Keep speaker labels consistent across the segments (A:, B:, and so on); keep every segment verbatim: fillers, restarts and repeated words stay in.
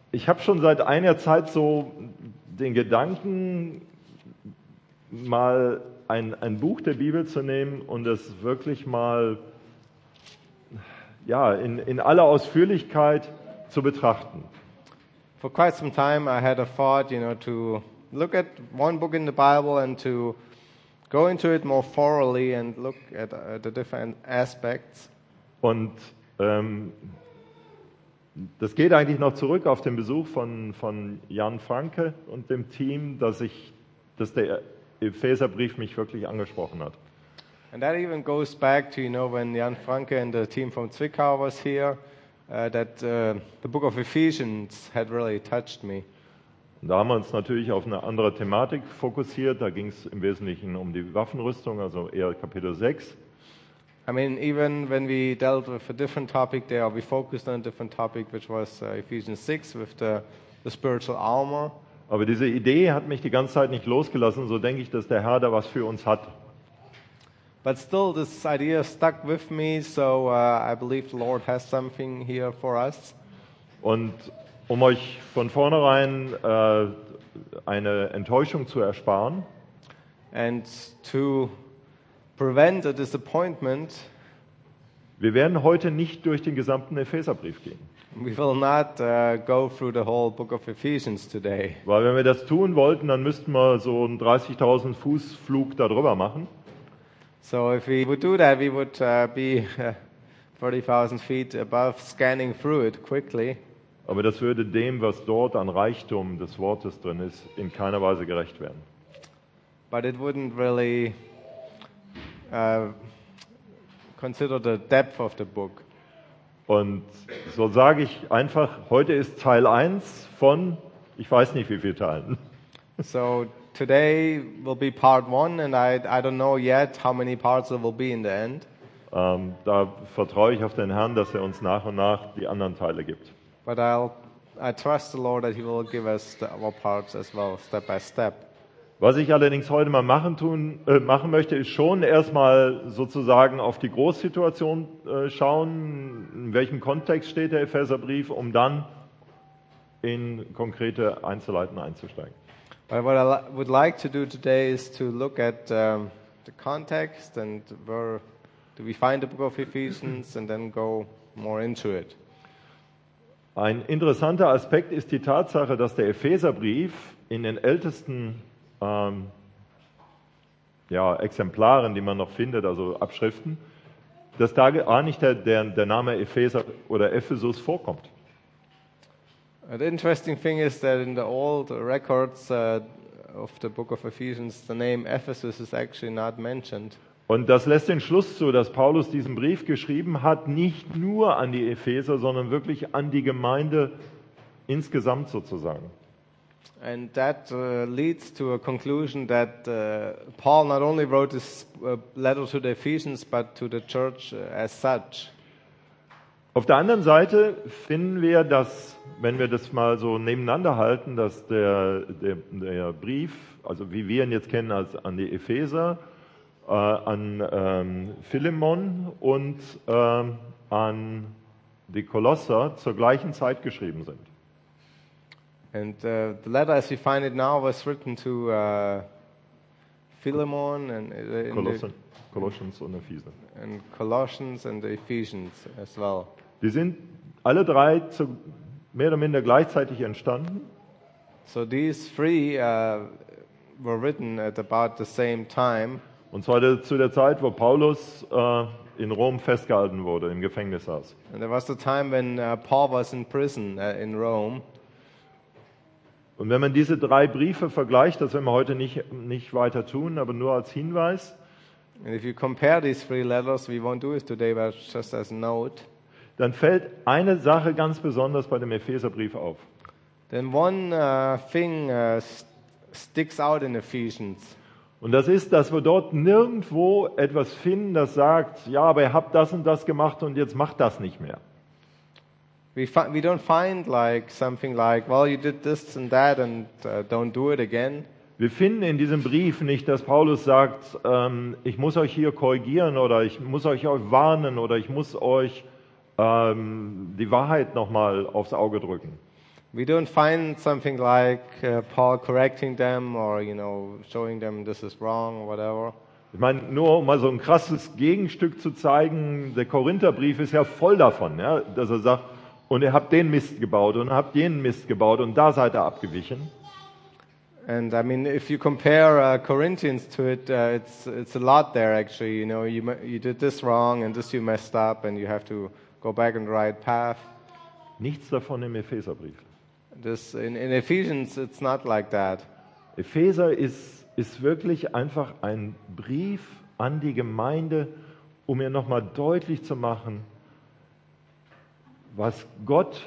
A: ich habe schon seit einiger Zeit so den Gedanken, mal ein, ein Buch der Bibel zu nehmen und es wirklich mal ja, in, in aller Ausführlichkeit zu betrachten.
B: For quite some time I had a thought, you know, to look at one book in the Bible and to go into it more thoroughly and look at uh, the different aspects.
A: Und ähm, das geht eigentlich noch zurück auf den Besuch von, von Jan Franke und dem Team, dass, ich, dass der Epheserbrief mich wirklich angesprochen hat.
B: And that even goes back to, you know, when Jan Franke and the team from Zwickau was here, uh, that uh, the book of Ephesians had really touched me.
A: Und da haben wir uns natürlich auf eine andere Thematik fokussiert. Da ging es im Wesentlichen um die Waffenrüstung, also eher Kapitel sechs.
B: I mean, even when we dealt with a different topic there, we focused on a different topic, which was uh, Ephesians six with the, the spiritual armor.
A: Aber diese Idee hat mich die ganze Zeit nicht losgelassen. So denke ich, dass der Herr da was für uns hat.
B: But still, this idea stuck with me, so uh, I believe the Lord has something here for us.
A: Und um euch von vornherein äh, eine Enttäuschung zu ersparen,
B: And to prevent a disappointment,
A: wir werden heute nicht durch den gesamten Epheserbrief gehen.
B: we will not uh, go through the whole book of Ephesians today.
A: Weil wenn wir das tun wollten, dann müssten wir so einen dreißigtausend Fuß Flug darüber machen.
B: So if we would do that, we would uh, be uh, thirty thousand feet above, scanning through it quickly.
A: Aber das würde dem, was dort an Reichtum des Wortes drin ist, in keiner Weise gerecht werden.
B: But it wouldn't really uh, consider the depth of the book.
A: Und so sage ich einfach, heute ist Teil eins von, ich weiß nicht wie viel Teilen.
B: So today will be part one, and I, I don't know yet how many parts there will be in the end.
A: Ähm, da vertraue ich auf den Herrn, dass er uns nach und nach die anderen Teile gibt.
B: But I'll, I trust the Lord that He will give us the other parts as well, step by step.
A: Was ich allerdings heute mal machen, tun, äh, machen möchte, ist schon erstmal sozusagen auf die Großsituation äh, schauen, in welchem Kontext steht der Epheserbrief, um dann in konkrete Einzelheiten einzusteigen.
B: But what I li- would like to do today is to look at um, the context and where do we find the book of Ephesians and then go more into it.
A: Ein interessanter Aspekt ist die Tatsache, dass der Epheserbrief in den ältesten ähm, ja, Exemplaren, die man noch findet, also Abschriften, dass da gar nicht der, der, der Name Epheser oder Ephesus vorkommt.
B: Uh, the interesting thing is that in the old records uh, of the book of Ephesians, the name Ephesus is actually not mentioned.
A: Und das lässt den Schluss zu, dass Paulus diesen Brief geschrieben hat, nicht nur an die Epheser, sondern wirklich an die Gemeinde insgesamt sozusagen.
B: And that uh, leads to a conclusion that uh, Paul not only wrote this uh, letter to the Ephesians, but to the church uh, as such.
A: Auf der anderen Seite finden wir, dass, wenn wir das mal so nebeneinander halten, dass der, der, der Brief, also wie wir ihn jetzt kennen als an die Epheser, äh, an ähm, Philemon und ähm, an die Kolosser zur gleichen Zeit geschrieben sind.
B: And uh, the letter as we find it now was written to uh, Philemon and, uh, in
A: Kolossen, Colossians und Epheser.
B: the, and Colossians and the Ephesians as well.
A: Die sind alle drei zu, mehr oder minder gleichzeitig entstanden.
B: So these three uh, were written at about the same time.
A: Und zwar zu der Zeit, wo Paulus äh, in Rom festgehalten wurde, im Gefängnis saß.
B: And there was the time when uh, Paul was in prison uh, in Rome.
A: Und wenn man diese drei Briefe vergleicht, das werden wir heute nicht, nicht weiter tun, aber nur als Hinweis,
B: And if you compare these three letters, we won't do it today, but just as a note,
A: dann fällt eine Sache ganz besonders bei dem Epheserbrief auf.
B: then one uh, thing uh, st- sticks out in Ephesians.
A: Und das ist, dass wir dort nirgendwo etwas finden, das sagt, ja, aber ihr habt das und das gemacht und jetzt macht das nicht mehr.
B: We, fi- we don't find like something like, well, you did this and that and uh, don't do it again.
A: Wir finden in diesem Brief nicht, dass Paulus sagt, ähm, ich muss euch hier korrigieren oder ich muss euch, euch warnen oder ich muss euch ähm, die Wahrheit nochmal aufs Auge drücken.
B: We don't find something like uh, Paul correcting them or, you know, showing them this is wrong or whatever.
A: Ich meine, nur um mal so ein krasses Gegenstück zu zeigen, der Korintherbrief ist ja voll davon, ja, dass er sagt, und ihr habt den Mist gebaut und habt jenen Mist gebaut und da seid ihr abgewichen.
B: And I mean, if you compare uh, Corinthians to it, uh, it's it's a lot there actually. You know, you you did this wrong and this you messed up, and you have to go back on the right path.
A: Nichts davon im Epheserbrief.
B: This in, in Ephesians, it's not like that.
A: Epheser ist ist wirklich einfach ein Brief an die Gemeinde, um ihr nochmal deutlich zu machen, was Gott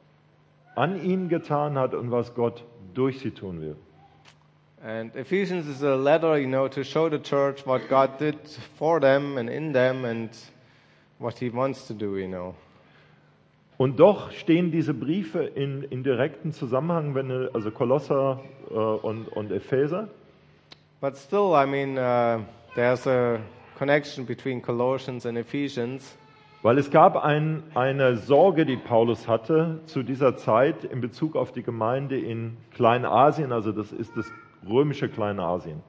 A: an ihnen getan hat und was Gott durch sie tun will.
B: And Ephesians is a letter, you know, to show the church what God did for them and in them and what He wants to do, you know.
A: Und doch stehen diese Briefe in, in direkten Zusammenhang, wenn also Kolosser äh, und, und Epheser.
B: But still, I mean, uh, there's a connection between Colossians and Ephesians.
A: Weil es gab ein, eine Sorge, die Paulus hatte zu dieser Zeit in Bezug auf die Gemeinde in Kleinasien, also das ist das römische Kleinasien.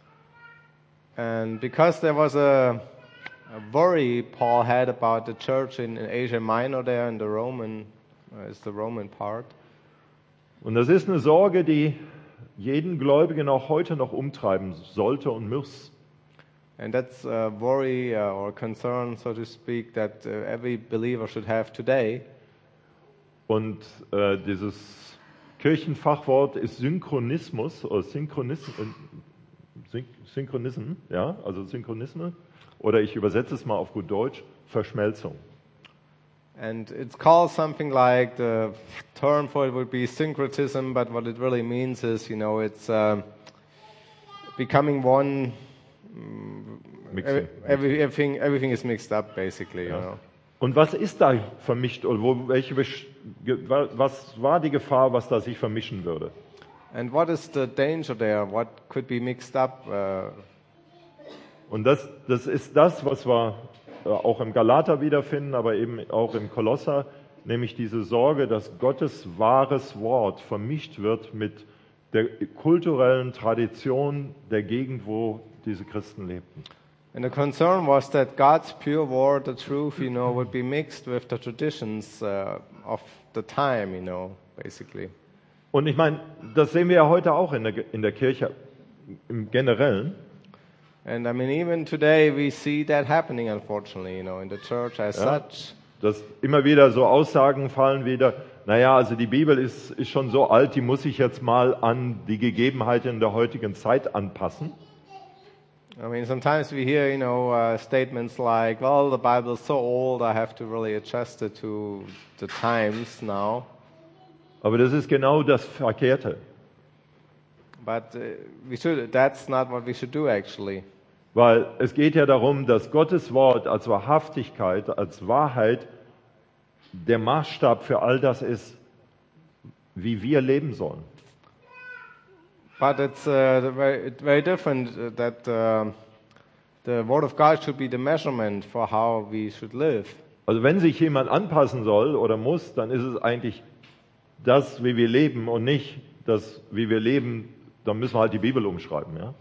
B: And because there was a, a worry Paul had about the church in, in Asia Minor there, in the Roman, uh, is the Roman part.
A: Und das ist eine Sorge, die jeden Gläubigen auch heute noch umtreiben sollte und muss.
B: And that's a worry uh, or concern, so to speak, that uh, every believer should have today.
A: Und äh, dieses Kirchenfachwort ist Synchronismus oder Synchronism, Syn Synchronism, ja, also Synchronisme. Oder ich übersetze es mal auf gut Deutsch: Verschmelzung.
B: And it's called something like, the term for it would be syncretism, but what it really means is, you know, it's uh, becoming one. Every, every, everything, everything is mixed up, basically.
A: Ja.
B: You know.
A: Und was ist da vermischt oder wo, welche, was war die Gefahr, was da sich vermischen würde?
B: And what is the danger there? What could be mixed up? Uh,
A: Und das, das ist das, was wir auch im Galater wiederfinden, aber eben auch im Kolosser, nämlich diese Sorge, dass Gottes wahres Wort vermischt wird mit der kulturellen Tradition der Gegend, wo diese Christen lebten.
B: And the concern was that God's pure word, the truth, you know, would be mixed with the traditions uh, of the time, you know, basically.
A: Und ich meine, das sehen wir ja heute auch in der, in der Kirche im Generellen.
B: And I mean, even today we see that happening, unfortunately, you know, in the church as
A: Ja,
B: such.
A: dass immer wieder so Aussagen fallen wieder, naja, also die Bibel ist, ist schon so alt, die muss ich jetzt mal an die Gegebenheiten der heutigen Zeit anpassen.
B: I mean, sometimes we hear, you know, uh, statements like, well, the Bible is so old, I have to really adjust it to the times now.
A: Aber das ist genau das Verkehrte.
B: But uh, we should, that's not what we should do, actually.
A: Weil es geht ja darum, dass Gottes Wort als Wahrhaftigkeit, als Wahrheit der Maßstab für all das ist, wie wir leben sollen.
B: But it's uh, very, very different uh, that uh, the Word of God should be the measurement for how we should live.
A: Also wenn sich jemand anpassen soll oder muss, dann ist es eigentlich das, wie wir leben und nicht das, wie wir leben, dann müssen wir halt die Bibel umschreiben, ja?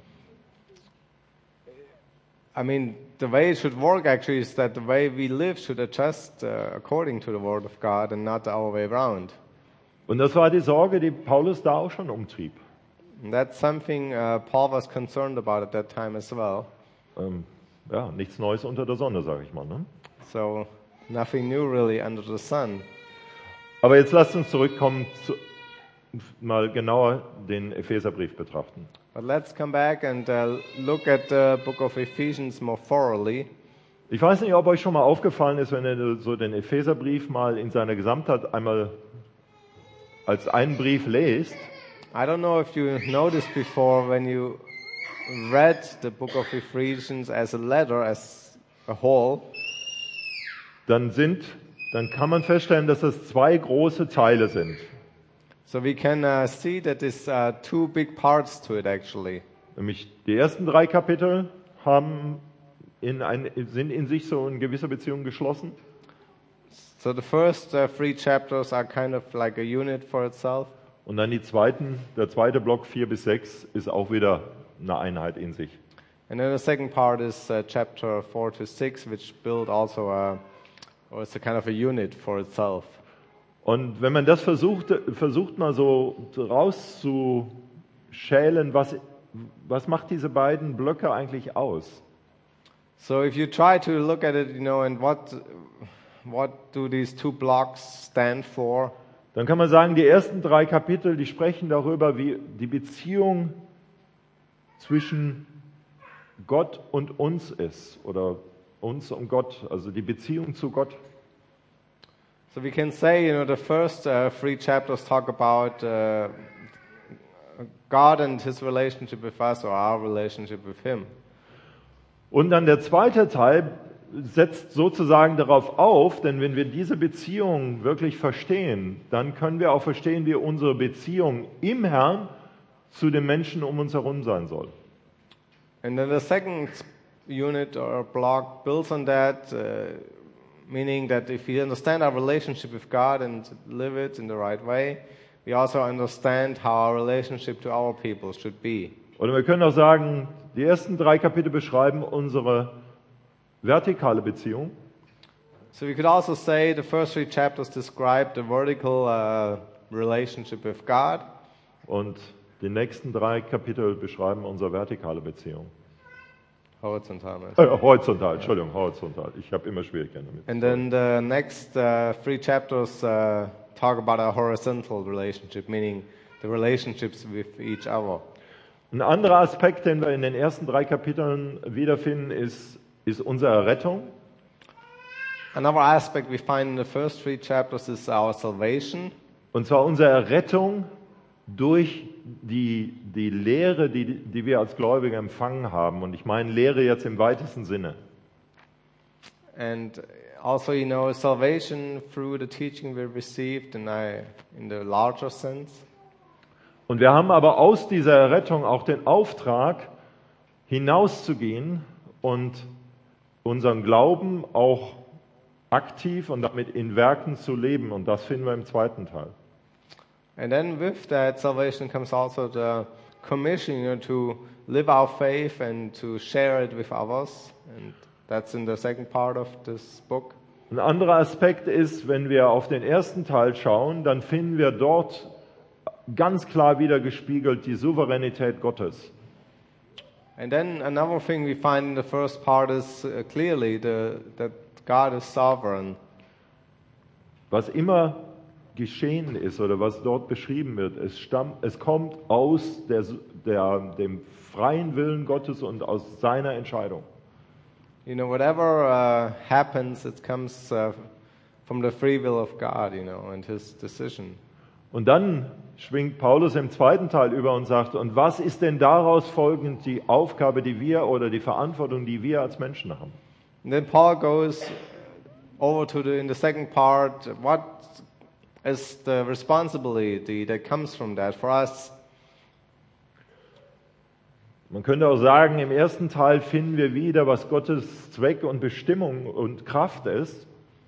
B: I mean, the way it should work actually is that the way we live should adjust uh, according to the Word of God and not the other way around.
A: Und das war die Sorge, die Paulus da auch schon umtrieb.
B: And that's something uh, Paul was concerned about at that time as well.
A: Ähm, ja, nichts Neues unter der Sonne, sage ich mal, ne?
B: So nothing new really under the sun.
A: Aber jetzt lasst uns zurückkommen, zu, mal genauer den Epheserbrief betrachten.
B: But let's come back and uh, look at the book of Ephesians more thoroughly.
A: Ich weiß nicht, ob euch schon mal aufgefallen ist, wenn ihr so den Epheserbrief mal in seiner Gesamtheit einmal als einen Brief lest.
B: I don't know if you noticed before when you read the book of Ephesians as a letter, as a whole,
A: Dann sind, dann kann man feststellen, dass das zwei große Teile sind.
B: so we can uh, see that there's uh, two big parts to it actually.
A: Nämlich die ersten drei Kapitel haben in ein, sind in sich so in gewisser Beziehung geschlossen.
B: So the first uh, three chapters are kind of like a unit for itself.
A: Und dann die zweiten, der zweite Block vier bis sechs ist auch wieder eine Einheit in sich.
B: And then the second part is uh, chapter four to six, which build also a, or it's a kind of a unit for itself.
A: Und wenn man das versucht, versucht mal so rauszuschälen, was, was macht diese beiden Blöcke eigentlich aus?
B: So if you try to look at it, you know, and what what do these two blocks stand for?
A: Dann kann man sagen, die ersten drei Kapitel, die sprechen darüber, wie die Beziehung zwischen Gott und uns ist oder uns und Gott, also die Beziehung zu Gott.
B: So we can say, you know, the first uh, three chapters talk about uh, God and His relationship with us or our relationship with Him.
A: Und dann der zweite Teil setzt sozusagen darauf auf, denn wenn wir diese Beziehung wirklich verstehen, dann können wir auch verstehen, wie unsere Beziehung im Herrn zu den Menschen um uns herum sein soll.
B: And then the second unit or block builds on that, uh, meaning that if we understand our relationship with God and live it in the right way, we also understand how our relationship to our people should be.
A: Oder wir können auch sagen, die ersten drei Kapitel beschreiben unsere vertikale Beziehung.
B: So we could also say the first three chapters describe the vertical uh, relationship with God.
A: Und die nächsten drei Kapitel beschreiben unsere vertikale Beziehung.
B: Horizontal.
A: Äh, horizontal, Entschuldigung, horizontal. Ich habe immer Schwierigkeiten damit.
B: And then the next uh, three chapters uh, talk about a horizontal relationship, meaning the relationships with each other.
A: Ein anderer Aspekt, den wir in den ersten drei Kapiteln wiederfinden, ist, ist unsere Errettung.
B: Another aspect we find in the first three chapters is our salvation.
A: Und zwar unsere Errettung durch die, die Lehre, die, die wir als Gläubige empfangen haben. Und ich meine Lehre jetzt im weitesten Sinne.
B: And also, you know, salvation through the teaching we received in, I, in the larger sense.
A: Und wir haben aber aus dieser Errettung auch den Auftrag, hinauszugehen und unseren Glauben auch aktiv und damit in Werken zu leben. Und das finden wir im zweiten Teil.
B: And then with that salvation comes also the commission, you know, to live our faith and to share it with others. And that's in the second part of this book.
A: Ein anderer Aspekt ist, wenn wir auf den ersten Teil schauen, dann finden wir dort ganz klar wieder gespiegelt die Souveränität Gottes.
B: And then another thing we find in the first part is uh, clearly the, that God is sovereign.
A: Was immer geschehen ist oder was dort beschrieben wird, es, stammt, es kommt aus der, der, dem freien Willen Gottes und aus seiner Entscheidung.
B: You know, whatever uh, happens, it comes uh, from the free will of God, you know, and His decision.
A: Und dann schwingt Paulus im zweiten Teil über und sagt, und was ist denn daraus folgend die Aufgabe, die wir oder die Verantwortung, die wir als Menschen haben?
B: And then Paul goes over to the, in the second part, what is the responsibility that comes from that for us?
A: Man könnte auch sagen, im ersten Teil finden wir wieder, was Gottes Zweck und Bestimmung und Kraft ist.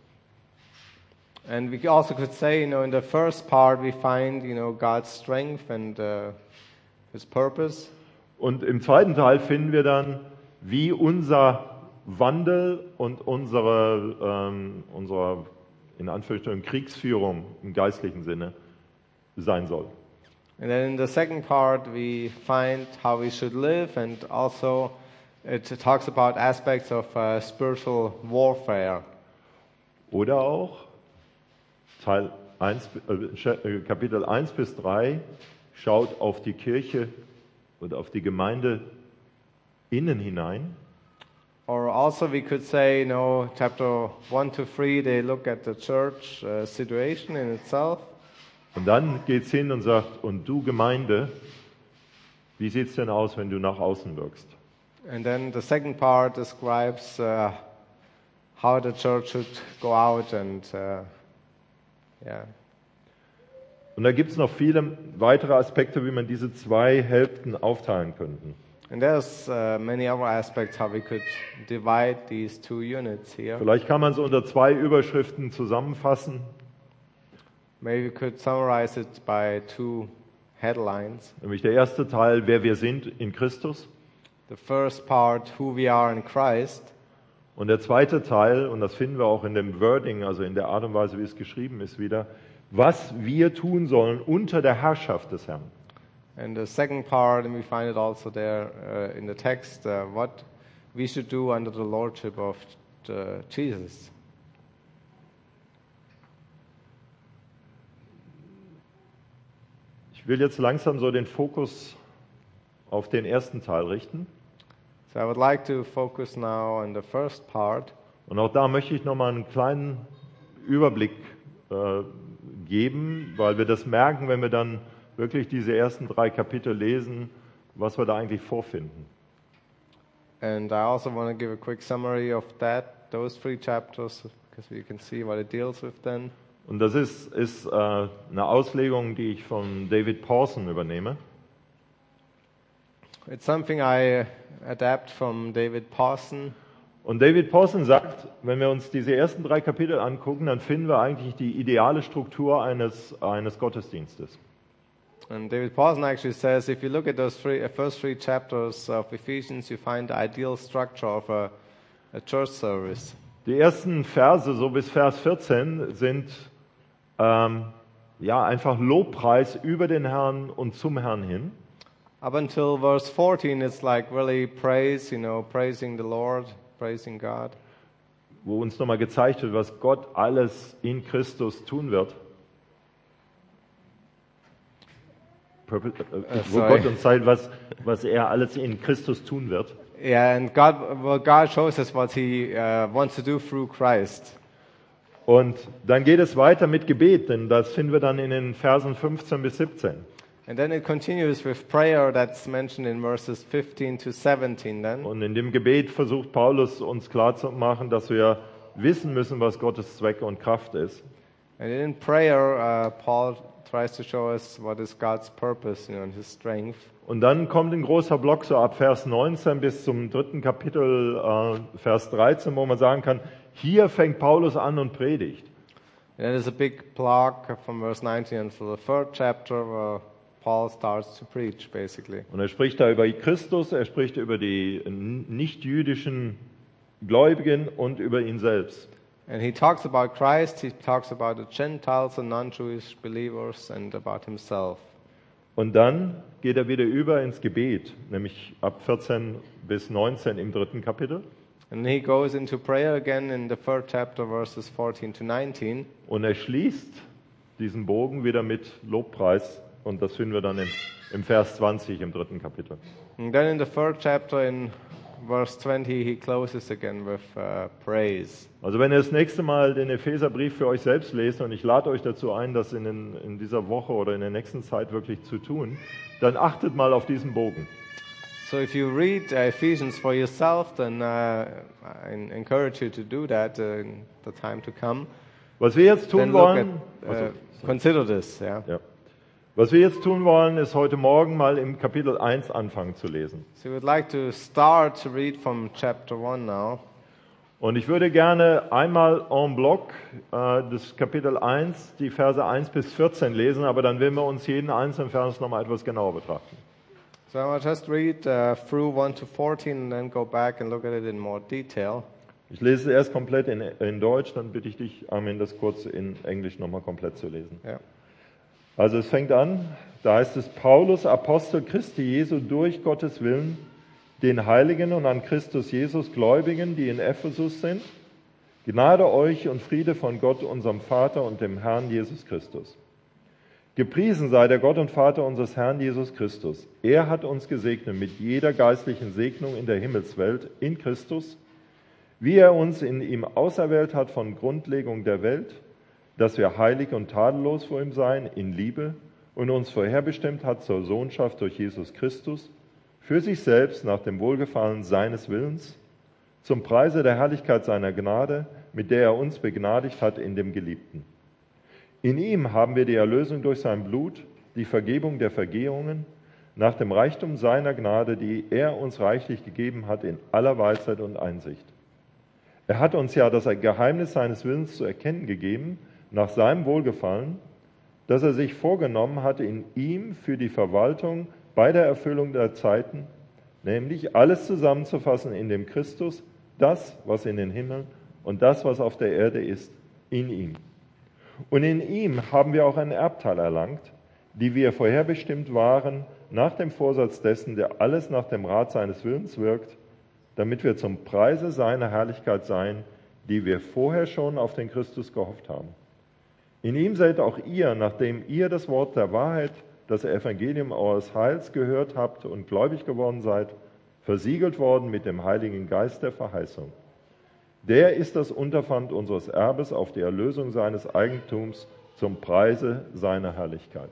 B: And we also could say, you know, in the first part we find, you know, God's strength and uh, His purpose.
A: Und im zweiten Teil finden wir dann, wie unser Wandel und unsere, ähm, unsere in Anführungsstrichen Kriegsführung im geistlichen Sinne sein soll.
B: And then in the second part we find how we should live, and also it talks about aspects of uh, spiritual warfare.
A: Oder auch Teil eins, äh, Kapitel eins bis drei schaut auf die Kirche oder auf die Gemeinde innen hinein.
B: Or also we could say, you know, chapter one to three, they look at the church uh, situation in itself.
A: Und dann geht's hin und sagt, und du Gemeinde, wie sieht's denn aus, wenn du nach außen wirkst?
B: And then the second part describes uh, how the church should go out and, uh, yeah.
A: Und da gibt's noch viele weitere Aspekte, wie man diese zwei Hälften aufteilen könnten.
B: And there's uh, many other aspects how we could divide these two units here.
A: Vielleicht kann man es unter zwei Überschriften zusammenfassen.
B: Maybe we could summarize it by two headlines.
A: Nämlich der erste Teil, wer wir sind in Christus.
B: The first part, who we are in Christ.
A: Und der zweite Teil, und das finden wir auch in dem Wording, also in der Art und Weise, wie es geschrieben ist, wieder, was wir tun sollen unter der Herrschaft des Herrn.
B: And the second part, and we find it also there uh, in the text, uh, what we should do under the lordship of uh, Jesus.
A: Ich will jetzt langsam so den Fokus auf den ersten Teil richten.
B: So I would like to focus now on the first part.
A: Und auch da möchte ich nochmal einen kleinen Überblick äh, geben, weil wir das merken, wenn wir dann wirklich diese ersten drei Kapitel lesen, was wir da eigentlich vorfinden.
B: And I also want to give a quick summary of that, those three chapters, because you can see what it deals with then.
A: Und das ist, ist äh, eine Auslegung, die ich von David Pawson übernehme.
B: It's something I adapt from David Pawson.
A: Und David Pawson sagt, wenn wir uns diese ersten drei Kapitel angucken, dann finden wir eigentlich die ideale Struktur eines, eines Gottesdienstes.
B: And David Pawson actually says, if you look at those three, uh, first three chapters of Ephesians, you find the ideal structure of a, a church service.
A: Die ersten Verse, so bis Vers vierzehn, sind ähm, ja einfach Lobpreis über den Herrn und zum Herrn hin.
B: Up until verse fourteen, it's like really praise, you know, praising the Lord, praising God.
A: Wo uns nochmal gezeigt wird, was Gott alles in Christus tun wird. Wo Gott uns zeigt, was, was er alles in Christus tun wird.
B: Yeah, and God, well, God shows us what He uh, wants to do through Christ.
A: Und dann geht es weiter mit Gebet, denn das finden wir dann in den Versen fünfzehn bis siebzehn.
B: And then it continues with prayer that's mentioned in verses fifteen to seventeen then.
A: Und in dem Gebet versucht Paulus uns klarzumachen, dass wir wissen müssen, was Gottes Zweck und Kraft ist.
B: And in prayer, uh, Paul tries to show us what is God's purpose, you know, and His strength.
A: Und dann kommt ein großer Block so ab Vers neunzehn bis zum dritten Kapitel, äh, Vers dreizehn, wo man sagen kann, hier fängt Paulus an und predigt.
B: And then there's a big block from verse nineteen until the third chapter where Paul starts to preach, basically.
A: Und er spricht da über Christus, er spricht über die nicht-jüdischen Gläubigen und über ihn selbst.
B: And he talks about Christ, he talks about the Gentiles and non-Jewish believers and about himself.
A: Und dann geht er wieder über ins Gebet, nämlich ab vierzehn bis neunzehn im dritten Kapitel.
B: And he goes into prayer again in the third chapter, verses fourteen to nineteen.
A: Und er schließt diesen Bogen wieder mit Lobpreis. Und das finden wir dann im, im Vers zwanzig im dritten Kapitel.
B: And then in the third chapter, in verse twenty, he closes again with uh, praise.
A: Also wenn ihr das nächste Mal den Epheserbrief für euch selbst lest, und ich lade euch dazu ein, das in, den, in dieser Woche oder in der nächsten Zeit wirklich zu tun, dann achtet mal auf diesen Bogen.
B: So if you read uh, Ephesians for yourself, then uh, I encourage you to do that uh, in the time to come.
A: Was wir jetzt tun
B: Then look
A: wollen,
B: at, uh,
A: also,
B: consider this, yeah.
A: ja. Was wir jetzt tun wollen, ist heute Morgen mal im Kapitel eins anfangen zu lesen.
B: So we would like to start to read from chapter one now.
A: Und ich würde gerne einmal en bloc äh, das Kapitel eins, die Verse eins bis vierzehn lesen, aber dann werden wir uns jeden einzelnen Vers nochmal etwas genauer betrachten.
B: So I will just read uh, through one to fourteen and then go back and look at it in more detail.
A: Ich lese es erst komplett in, in Deutsch, dann bitte ich dich, Armin, das kurz in Englisch nochmal komplett zu lesen.
B: Yeah.
A: Also es fängt an, da heißt es, Paulus, Apostel Christi Jesu durch Gottes Willen, den Heiligen und an Christus Jesus Gläubigen, die in Ephesus sind, Gnade euch und Friede von Gott, unserem Vater und dem Herrn Jesus Christus. Gepriesen sei der Gott und Vater unseres Herrn Jesus Christus. Er hat uns gesegnet mit jeder geistlichen Segnung in der Himmelswelt in Christus, wie er uns in ihm auserwählt hat von Grundlegung der Welt, dass wir heilig und tadellos vor ihm seien in Liebe und uns vorherbestimmt hat zur Sohnschaft durch Jesus Christus, für sich selbst nach dem Wohlgefallen seines Willens, zum Preise der Herrlichkeit seiner Gnade, mit der er uns begnadigt hat in dem Geliebten. In ihm haben wir die Erlösung durch sein Blut, die Vergebung der Vergehungen, nach dem Reichtum seiner Gnade, die er uns reichlich gegeben hat in aller Weisheit und Einsicht. Er hat uns ja das Geheimnis seines Willens zu erkennen gegeben, nach seinem Wohlgefallen, dass er sich vorgenommen hat, in ihm für die Verwaltung bei der Erfüllung der Zeiten, nämlich alles zusammenzufassen in dem Christus, das, was in den Himmeln und das, was auf der Erde ist, in ihm. Und in ihm haben wir auch einen Erbteil erlangt, die wir vorherbestimmt waren, nach dem Vorsatz dessen, der alles nach dem Rat seines Willens wirkt, damit wir zum Preise seiner Herrlichkeit seien, die wir vorher schon auf den Christus gehofft haben. In ihm seid auch ihr, nachdem ihr das Wort der Wahrheit, das Evangelium eures Heils gehört habt und gläubig geworden seid, versiegelt worden mit dem Heiligen Geist der Verheißung. Der ist das Unterpfand unseres Erbes auf die Erlösung seines Eigentums zum Preise seiner Herrlichkeit.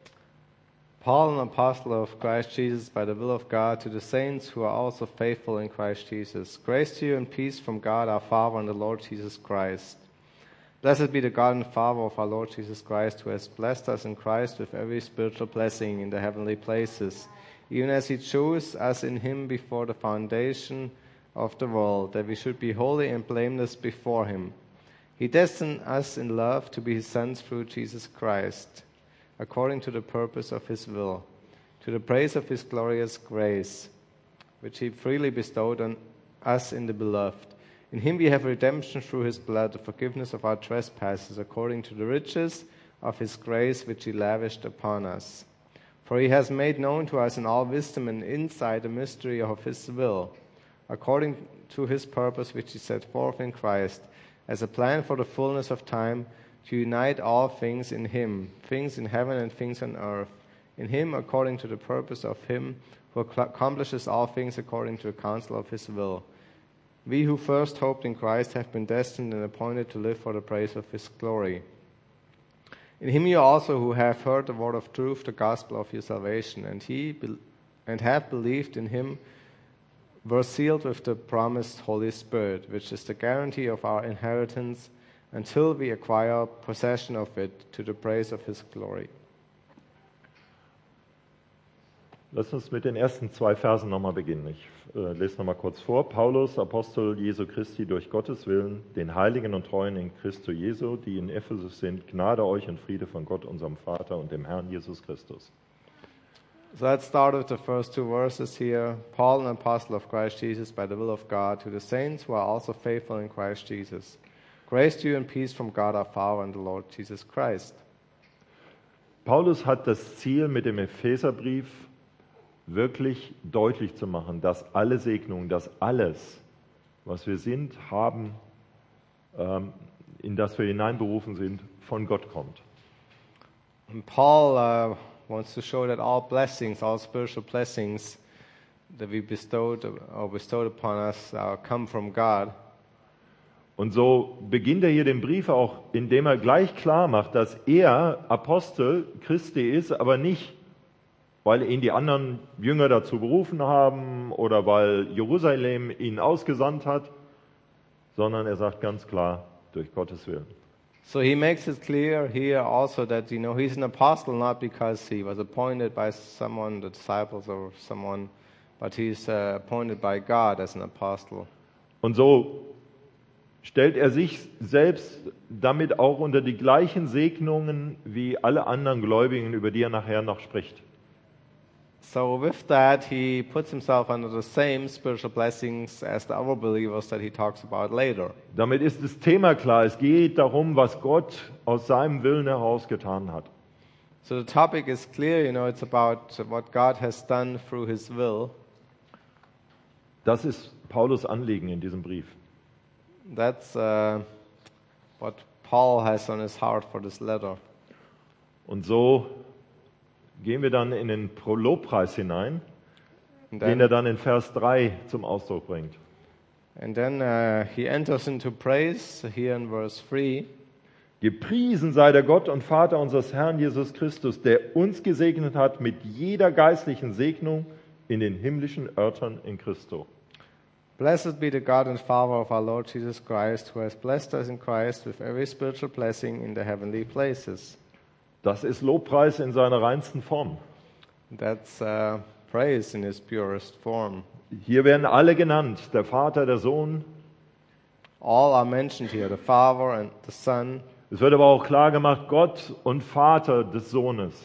B: Paul, an apostle of Christ Jesus by the will of God, to the saints who are also faithful in Christ Jesus. Grace to you and peace from God our Father and the Lord Jesus Christ. Blessed be the God and Father of our Lord Jesus Christ, who has blessed us in Christ with every spiritual blessing in the heavenly places, even as he chose us in him before the foundation of the world, that we should be holy and blameless before him. He destined us in love to be his sons through Jesus Christ, according to the purpose of his will, to the praise of his glorious grace, which he freely bestowed on us in the beloved. In him we have redemption through his blood, the forgiveness of our trespasses, according to the riches of his grace, which he lavished upon us. For he has made known to us in all wisdom and insight the mystery of his will, according to his purpose, which he set forth in Christ, as a plan for the fullness of time, to unite all things in him, things in heaven and things on earth. In him, according to the purpose of him who accomplishes all things according to the counsel of his will. We who first hoped in Christ have been destined and appointed to live for the praise of his glory. In him you also who have heard the word of truth, the gospel of your salvation, and he and have believed in him, were sealed with the promised Holy Spirit, which is the guarantee of our inheritance until we acquire possession of it to the praise of his glory.
A: Lass uns mit den ersten zwei Versen nochmal beginnen. Ich äh, lese nochmal kurz vor. Paulus, Apostel Jesu Christi, durch Gottes Willen, den Heiligen und Treuen in Christo Jesu, die in Ephesus sind, Gnade euch und Friede von Gott, unserem Vater und dem Herrn Jesus Christus.
B: So let's start with the first two verses here. Paul, an apostle of Christ Jesus, by the will of God, to the saints who are also faithful in Christ Jesus. Grace to you and peace from God our Father and the Lord Jesus Christ.
A: Paulus hat das Ziel mit dem Epheserbrief wirklich deutlich zu machen, dass alle Segnungen, dass alles, was wir sind, haben, in das wir hineinberufen sind, von Gott kommt.
B: And Paul uh, wants to show that all blessings, all spiritual blessings that we bestowed or bestowed upon us uh, come from God.
A: Und so beginnt er hier den Brief auch, indem er gleich klar macht, dass er Apostel Christi ist, aber nicht, weil ihn die anderen Jünger dazu berufen haben oder weil Jerusalem ihn ausgesandt hat, sondern er sagt ganz klar, durch Gottes Willen.
B: So he makes it clear here also that, you know, he's an apostle not because he was appointed by someone, the disciples or someone, but he's uh, appointed by God as an apostle.
A: Und so stellt er sich selbst damit auch unter die gleichen Segnungen wie alle anderen Gläubigen, über die er nachher noch spricht.
B: So with that, he puts himself under the same spiritual blessings as the other believers that he talks about later.
A: Damit ist das Thema klar. Es geht darum, was Gott aus seinem Willen heraus getan hat.
B: So the topic is clear, you know, it's about what God has done through his will.
A: Das ist Paulus Anliegen in diesem Brief.
B: That's uh, what Paul has on his heart for this letter.
A: Und so gehen wir dann in den Lobpreis hinein,
B: And
A: den
B: then,
A: er dann in Vers drei zum Ausdruck bringt.
B: and then uh, he enters into praise here in verse three.
A: Gepriesen sei der Gott und Vater unseres Herrn Jesus Christus, der uns gesegnet hat mit jeder geistlichen Segnung in den himmlischen Örtern in Christo.
B: Blessed be the God and Father of our Lord Jesus Christ, who has blessed us in Christ with every spiritual blessing in the heavenly places.
A: Das ist Lobpreis in seiner reinsten Form.
B: That's uh, praise in its purest form.
A: Hier werden alle genannt, der Vater, der Sohn.
B: All are mentioned here, the Father and the Son.
A: Es wird aber auch klar gemacht, Gott und Vater des Sohnes.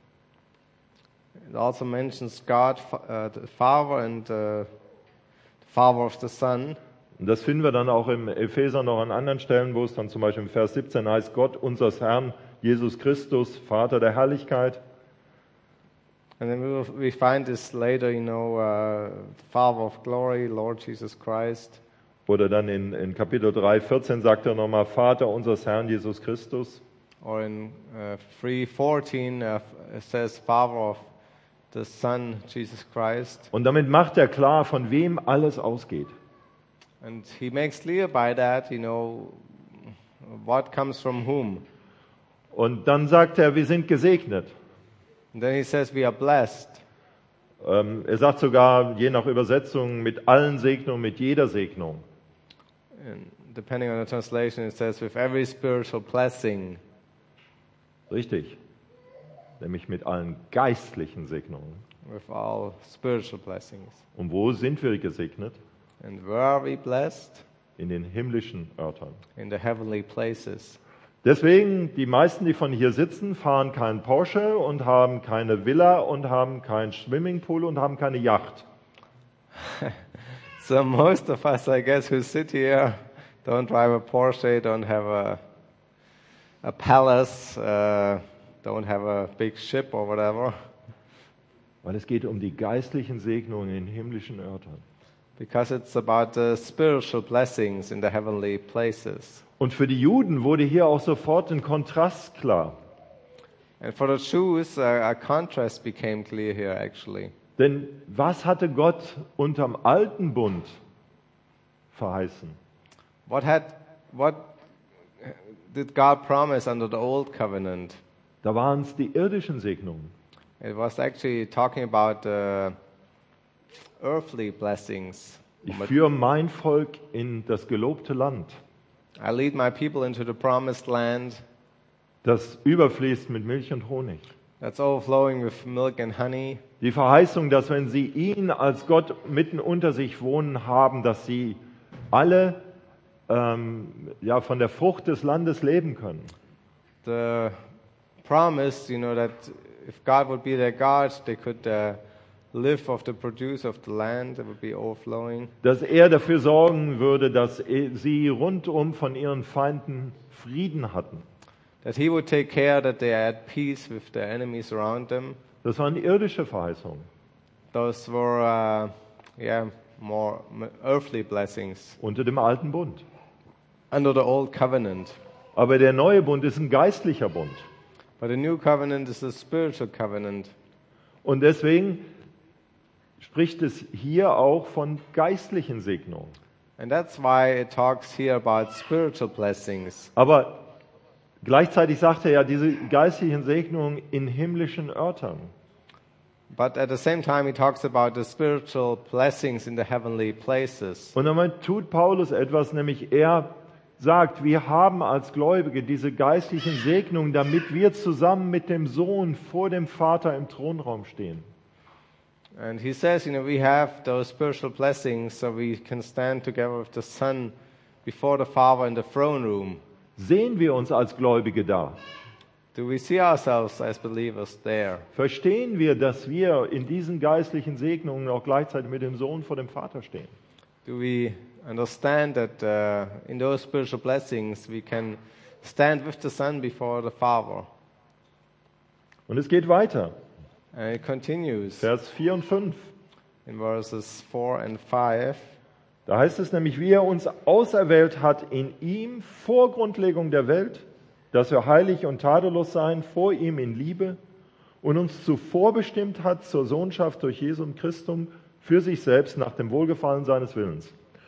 B: It also mentions God, uh, the Father and uh, the Father of the Son.
A: Und das finden wir dann auch im Epheser noch an anderen Stellen, wo es dann zum Beispiel im Vers siebzehn heißt, Gott unseres Herrn, Jesus Christus, Vater der Herrlichkeit.
B: And then we, will, we find this later, you know, uh, Father of glory, Lord Jesus Christ.
A: Oder dann in, in Kapitel drei, vierzehn sagt er nochmal, Vater unseres Herrn, Jesus Christus.
B: Or in uh, three fourteen, uh, it says Father of the Son, Jesus Christ.
A: Und damit macht er klar, von wem alles ausgeht.
B: And he makes clear by that, you know, what comes from whom.
A: Und dann sagt er, wir sind gesegnet.
B: And then he says we are blessed.
A: Ähm, er sagt sogar, je nach Übersetzung, mit allen Segnungen, mit jeder Segnung.
B: And depending on the translation, it says with every spiritual blessing.
A: Richtig. Nämlich mit allen geistlichen Segnungen.
B: With all spiritual blessings.
A: Und wo sind wir gesegnet?
B: And where are we blessed?
A: In den himmlischen Örtern.
B: In the heavenly places.
A: Deswegen, die meisten, die von hier sitzen, fahren keinen Porsche und haben keine Villa und haben keinen Swimmingpool und haben keine Yacht.
B: So most of us, I guess, who sit here don't drive a Porsche, don't have a a palace, uh, don't have a big ship or whatever.
A: Weil es geht um die geistlichen Segnungen in himmlischen Örtern.
B: Because it's about the spiritual blessings in the heavenly places.
A: Und für die Juden wurde hier auch sofort ein Kontrast klar.
B: And for the Jews, a, a contrast became clear here, actually.
A: Denn was hatte Gott unterm alten Bund verheißen?
B: What had, what did God promise under the old covenant?
A: Da waren es die irdischen Segnungen.
B: It was actually talking about uh, earthly blessings.
A: Ich führe mein Volk in das gelobte Land,
B: I lead my people into the promised land
A: das überfließt mit Milch und Honig.
B: that's overflowing with milk and honey.
A: Die Verheißung, dass wenn sie ihn als Gott mitten unter sich wohnen haben, dass sie alle ähm, ja, von der Frucht des Landes leben können.
B: The promise, you know, that if God would be their God, they could uh, live of the produce of the land, it would be overflowing.
A: Dass er dafür sorgen würde, dass sie rundum von ihren Feinden Frieden hatten.
B: That he would take care that they are at peace with their enemies around them.
A: Das waren irdische Verheißungen.
B: Those were, uh, yeah, more earthly blessings
A: Unter dem alten Bund.
B: under the old covenant.
A: Aber der neue Bund ist ein geistlicher Bund.
B: But the new covenant is a spiritual covenant.
A: Und deswegen spricht es hier auch von geistlichen Segnungen.
B: And that's why it talks here about spiritual blessings.
A: Aber gleichzeitig sagt er ja, diese geistlichen Segnungen in himmlischen Örtern.
B: But at the same time, he talks about the spiritual blessings in the heavenly places.
A: Und damit tut Paulus etwas, nämlich er sagt, wir haben als Gläubige diese geistlichen Segnungen, damit wir zusammen mit dem Sohn vor dem Vater im Thronraum stehen.
B: And he says, you know, we have those spiritual blessings so we can stand together with the Son before the Father in the throne room.
A: Sehen wir uns als Gläubige da?
B: Do we see ourselves as believers there?
A: Verstehen wir, dass wir in diesen geistlichen Segnungen auch gleichzeitig mit dem Sohn vor dem Vater stehen?
B: Do we understand that uh, in those spiritual blessings we can stand with the Son before the Father?
A: Und es geht weiter.
B: And it continues
A: Vers vier und fünf.
B: in verses four and five.
A: Da heißt es nämlich, wie er uns auserwählt hat in ihm vor Grundlegung der Welt, dass wir heilig und tadellos seien vor ihm in Liebe und uns zuvor bestimmt hat zur Sohnschaft durch Jesum Christum für sich selbst nach dem Wohlgefallen seines Willens.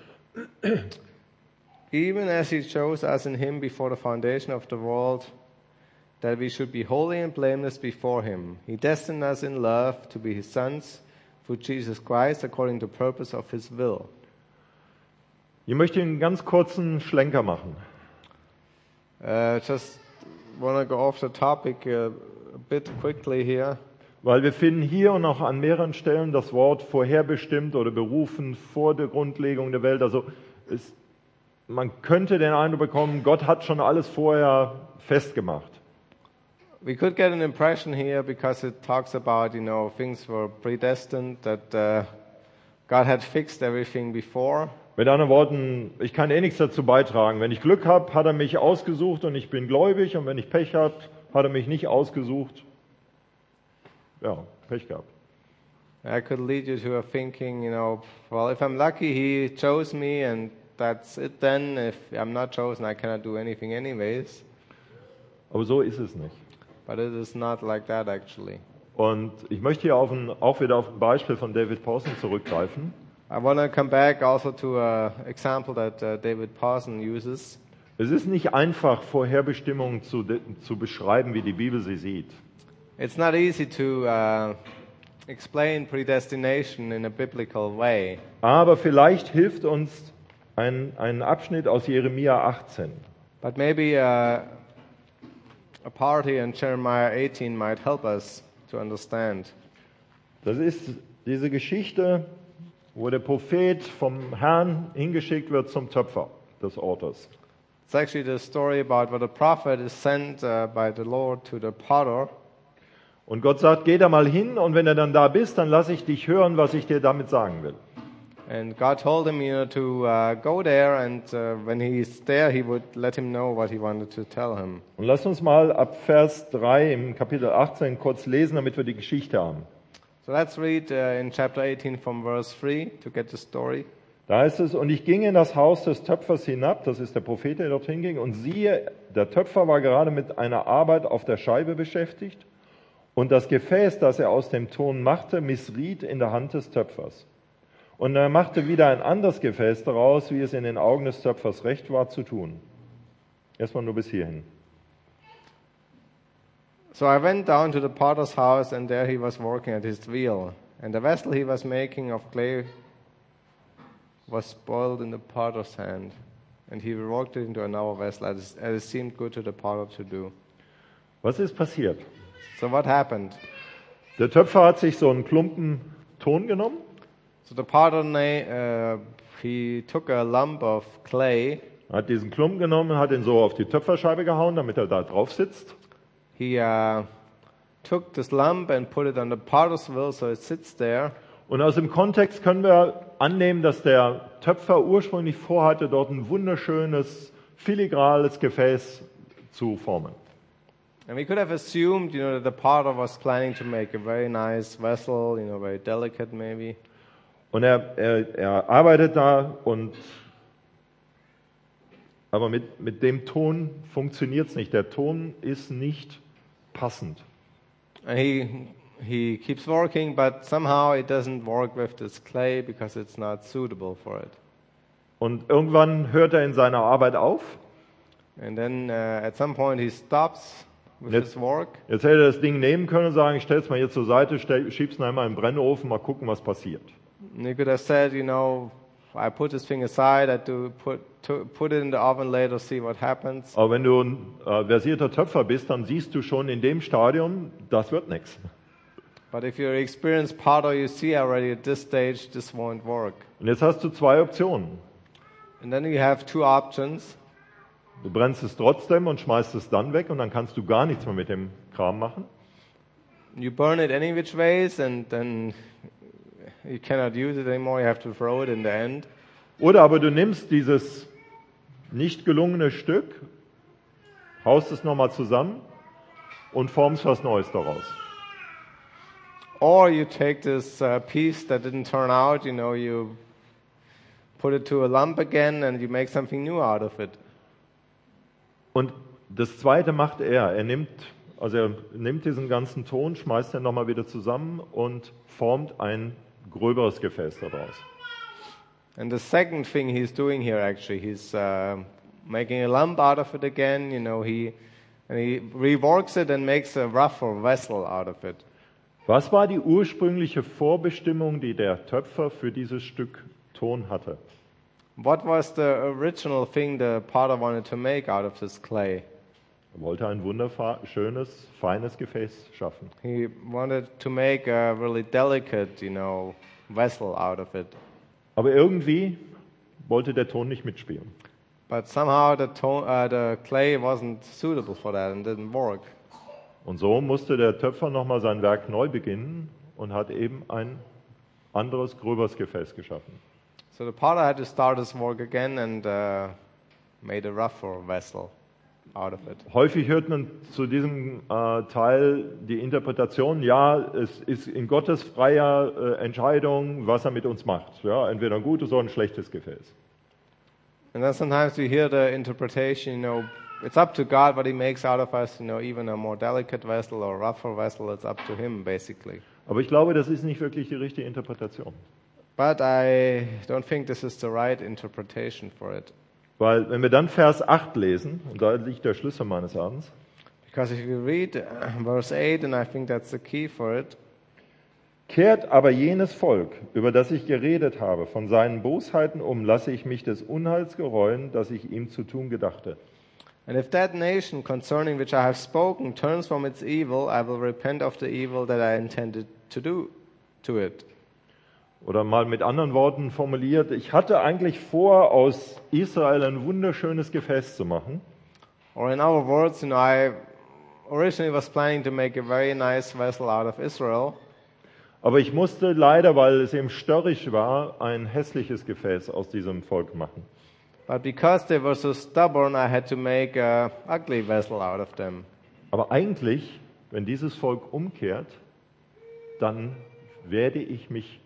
B: Even as he chose us in him before the foundation of the world, that we should be holy and blameless before him. He destined us in love to be his sons through Jesus Christ according to the purpose of his will.
A: Ich möchte einen ganz kurzen Schlenker machen.
B: Uh, just want to go off the topic uh, a bit quickly here.
A: weil wir finden hier und auch an mehreren Stellen das Wort vorherbestimmt oder berufen vor der Grundlegung der Welt. Also es, man könnte den Eindruck bekommen, Gott hat schon alles vorher festgemacht.
B: We could get an impression here because it talks about, you know, things were predestined, that uh, God had fixed everything before.
A: Mit anderen Worten, ich kann eh nichts dazu beitragen. Wenn ich Glück habe, hat er mich ausgesucht und ich bin gläubig. Und wenn ich Pech habe, hat er mich nicht ausgesucht. Ja, Pech gehabt.
B: I could lead you to a thinking, you know, well, if I'm lucky, he chose me and that's it then. If I'm not chosen, I cannot do anything anyways.
A: Aber so ist es nicht.
B: But it is not like that actually.
A: Und ich möchte hier auf ein, auch wieder auf ein Beispiel von David Pawson zurückgreifen.
B: I want to come back also to an example that uh, David Pawson uses.
A: Es ist nicht einfach, Vorherbestimmungen zu, zu beschreiben, wie die Bibel sie sieht.
B: It's not easy to uh, explain predestination in a biblical way.
A: Aber vielleicht hilft uns ein, ein Abschnitt aus Jeremia achtzehn.
B: But maybe uh, a part here in Jeremiah eighteen might help us to understand.
A: Das ist diese Geschichte, wo der Prophet vom Herrn hingeschickt wird zum Töpfer des Ortes.
B: It's actually the story about what a prophet is sent uh, by the Lord to the potter.
A: Und Gott sagt, geh da mal hin und wenn du dann da bist, dann lass ich dich hören, was ich dir damit sagen will.
B: And God told him, you know, to uh, go there, and uh, when he's there, he would let him know what he wanted to tell him.
A: Und lass uns mal ab Vers drei im Kapitel achtzehn kurz lesen, damit wir die Geschichte haben.
B: So let's read uh, in chapter eighteen from verse three to get the story.
A: Da heißt es, und ich ging in das Haus des Töpfers hinab, das ist der Prophet, der dorthin ging, und siehe, der Töpfer war gerade mit einer Arbeit auf der Scheibe beschäftigt, und das Gefäß, das er aus dem Ton machte, missriet in der Hand des Töpfers. Und er machte wieder ein anderes Gefäß daraus, wie es in den Augen des Töpfers recht war zu tun. Erstmal nur bis hierhin.
B: So I went down to the potter's house, and there he was working at his wheel. And the vessel he was making of clay was spoiled in the potter's hand. And he worked it into another vessel, as, as it seemed good to the potter to do.
A: Was ist passiert?
B: So what happened?
A: Der Töpfer hat sich so einen Klumpen Ton genommen.
B: So the potter, uh, he took a lump of clay.
A: Hat diesen Klumpen genommen, hat ihn so auf die Töpferscheibe gehauen, damit er da drauf sitzt.
B: He uh, took this lump and put it on the potter's wheel, so it sits there.
A: Und aus dem Kontext können wir annehmen, dass der Töpfer ursprünglich vorhatte, dort ein wunderschönes, filigranes Gefäß zu formen.
B: And we could have assumed, you know, that the potter was planning to make a very nice vessel, you know, very delicate maybe.
A: Und er, er, er arbeitet da und aber mit, mit dem Ton funktioniert es nicht. Der Ton ist nicht passend.
B: And he he keeps working, but somehow it doesn't work with this clay because it's not suitable for it.
A: Und irgendwann hört er in seiner Arbeit auf.
B: And then uh, at some point he stops with
A: Jetzt,
B: his work.
A: jetzt hätte er das Ding nehmen können und sagen, ich stell's mal hier zur Seite, stell, schieb's noch einmal in den Brennofen, mal gucken, was passiert.
B: And he could have said, you know, I put this thing aside, I do put to, put it in the oven later, see what happens.
A: Aber wenn du ein äh, versierter Töpfer bist, dann siehst du schon in dem Stadium, das wird nichts.
B: But if you're an experienced potter, you see already at this stage this won't work.
A: Und jetzt hast du zwei Optionen.
B: And then you have two options.
A: Du brennst es trotzdem und schmeißt es dann weg und dann kannst du gar nichts mehr mit dem Kram machen.
B: You burn it any which ways, and then you cannot use it anymore. You have to throw it in the end.
A: Oder aber du nimmst dieses nicht gelungene Stück, haust es nochmal zusammen und formst was Neues daraus.
B: Or you take this uh, piece that didn't turn out, you know, you put it to a lump again and you make something new out of it.
A: Und das Zweite macht er. Er nimmt, also er nimmt diesen ganzen Ton, schmeißt ihn nochmal wieder zusammen und formt ein gröberes Gefäß daraus.
B: And the second thing he's doing here, actually, he's uh, making a lump out of it again. You know, he and he reworks it and makes a rougher vessel out of it.
A: Was war die ursprüngliche Vorbestimmung, die der Töpfer für dieses Stück Ton hatte?
B: What was the original thing the potter wanted to make out of this clay?
A: Er wollte ein wunderschönes, feines Gefäß schaffen.
B: He wanted to make a really delicate, you know, vessel out of it.
A: Aber irgendwie wollte der Ton nicht mitspielen.
B: But somehow the, to- uh, the clay wasn't suitable for that and didn't work.
A: Und so musste der Töpfer nochmal sein Werk neu beginnen und hat eben ein anderes, gröberes Gefäß geschaffen.
B: So the potter had to start his work again and uh, made a rougher vessel out of it.
A: Häufig hört man zu diesem äh, Teil die Interpretation, ja, es ist in Gottes freier äh, Entscheidung, was er mit uns macht. Ja, entweder ein gutes oder ein schlechtes Gefäß.
B: And then sometimes we hear the interpretation, you know, it's up to God what He makes out of us, you know, even a more delicate vessel or rougher vessel, it's up to Him, basically.
A: Aber ich glaube, das ist nicht wirklich die richtige Interpretation.
B: But I don't think this is the right interpretation for it.
A: Weil, wenn wir dann Vers acht lesen, und da liegt der Schlüssel meines Erachtens,
B: Because if you read uh, verse eight, and I think that's the key for it,
A: kehrt aber jenes Volk, über das ich geredet habe, von seinen Bosheiten um, lasse ich mich des Unheils gereuen, das ich ihm zu tun gedachte.
B: and if that nation concerning which I have spoken turns from its evil, I will repent of the evil that I intended to do to it.
A: Oder mal mit anderen Worten formuliert, ich hatte eigentlich vor, aus Israel ein wunderschönes Gefäß zu machen,
B: Or in other words, you know, I originally was planning to make a very nice vessel out of Israel,
A: aber ich musste leider, weil es eben störrisch war, ein hässliches Gefäß aus diesem Volk machen.
B: but because they were so stubborn, I had to make a ugly vessel out of them.
A: Aber eigentlich, wenn dieses Volk umkehrt, dann werde ich mich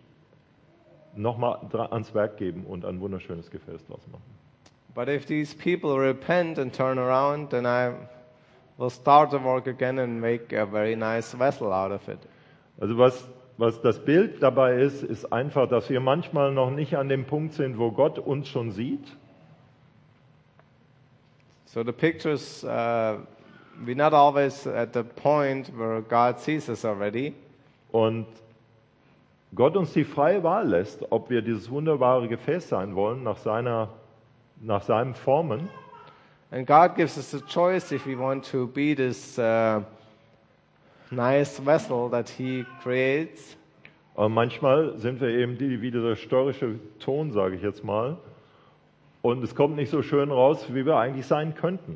A: nochmal ans Werk geben und ein wunderschönes Gefäß draus machen.
B: But if these people repent and turn around, then I will start the work again and make a very nice vessel out of it.
A: Also was, was das Bild dabei ist, ist einfach, dass wir manchmal noch nicht an dem Punkt sind, wo Gott uns schon sieht.
B: So the pictures, uh, we're not always at the point where God sees us already.
A: Und Gott uns die freie Wahl lässt, ob wir dieses wunderbare Gefäß sein wollen, nach, seiner, nach seinen Formen,
B: And God gives us a choice if we want to be this uh, nice vessel that He creates.
A: aber manchmal sind wir eben die, wie dieser störrische Ton, sage ich jetzt mal, und es kommt nicht so schön raus, wie wir eigentlich sein könnten.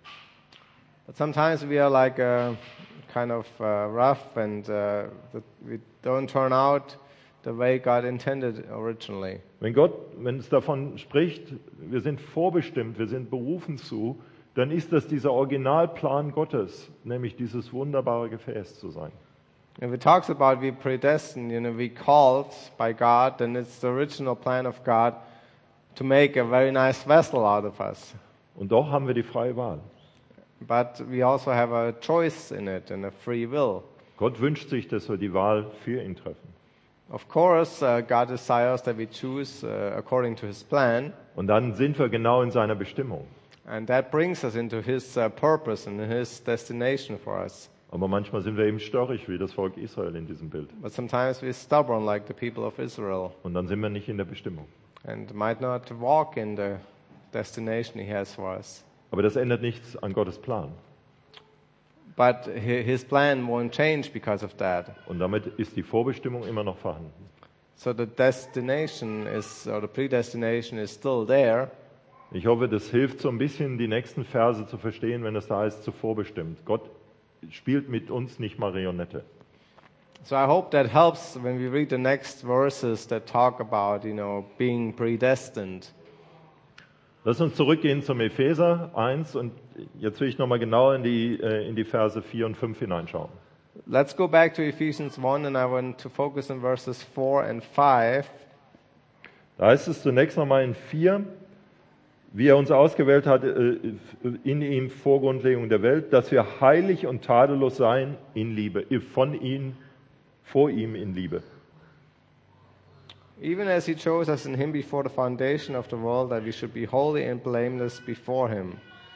B: But sometimes we are like uh, kind of uh, rough and uh, that we don't turn out the way God intended originally.
A: Wenn Gott, wenn es davon spricht, wir sind vorbestimmt, wir sind berufen zu, dann ist das dieser Originalplan Gottes, nämlich dieses wunderbare Gefäß zu sein.
B: If it talks about we predestined, you know, we called by God, then it's the original plan of God to make a very nice vessel out of us.
A: Und doch haben wir die freie Wahl.
B: But we also have a choice in it and a free will.
A: Gott wünscht sich, dass wir die Wahl für ihn treffen.
B: Of course, uh, God desires that we choose uh, according to His plan,
A: Und dann sind wir genau in seiner Bestimmung.
B: and that brings us into His uh, purpose and His destination for us.
A: Aber manchmal sind wir eben störrisch, wie das Volk Israel in diesem Bild.
B: But sometimes we're stubborn like the people of Israel
A: Und dann sind wir nicht in der Bestimmung.
B: and might not walk in the destination He has for us.
A: Aber das ändert nichts an Gottes Plan.
B: But hi- His plan won't change because of that.
A: Und damit ist die Vorbestimmung immer noch vorhanden.
B: So the destination is, or the predestination is still there.
A: Ich hoffe, das hilft so ein bisschen, die nächsten Verse zu verstehen, wenn es da heißt, zuvor bestimmt. Gott spielt mit uns nicht Marionette.
B: So I hope that helps when we read the next verses that talk about, you know, being predestined.
A: Lass uns zurückgehen zum Epheser eins und jetzt will ich nochmal genau in die, äh, in die Verse vier und fünf hineinschauen.
B: Let's go back to Ephesians one, and I want to focus on verses four and five.
A: Da heißt es zunächst nochmal in vier, wie er uns ausgewählt hat äh, in ihm vor Grundlegung der Welt, dass wir heilig und tadellos seien in Liebe, von ihm, vor ihm in Liebe.
B: Even as He chose us in Him before the foundation of the world, that we should be holy and blameless before Him.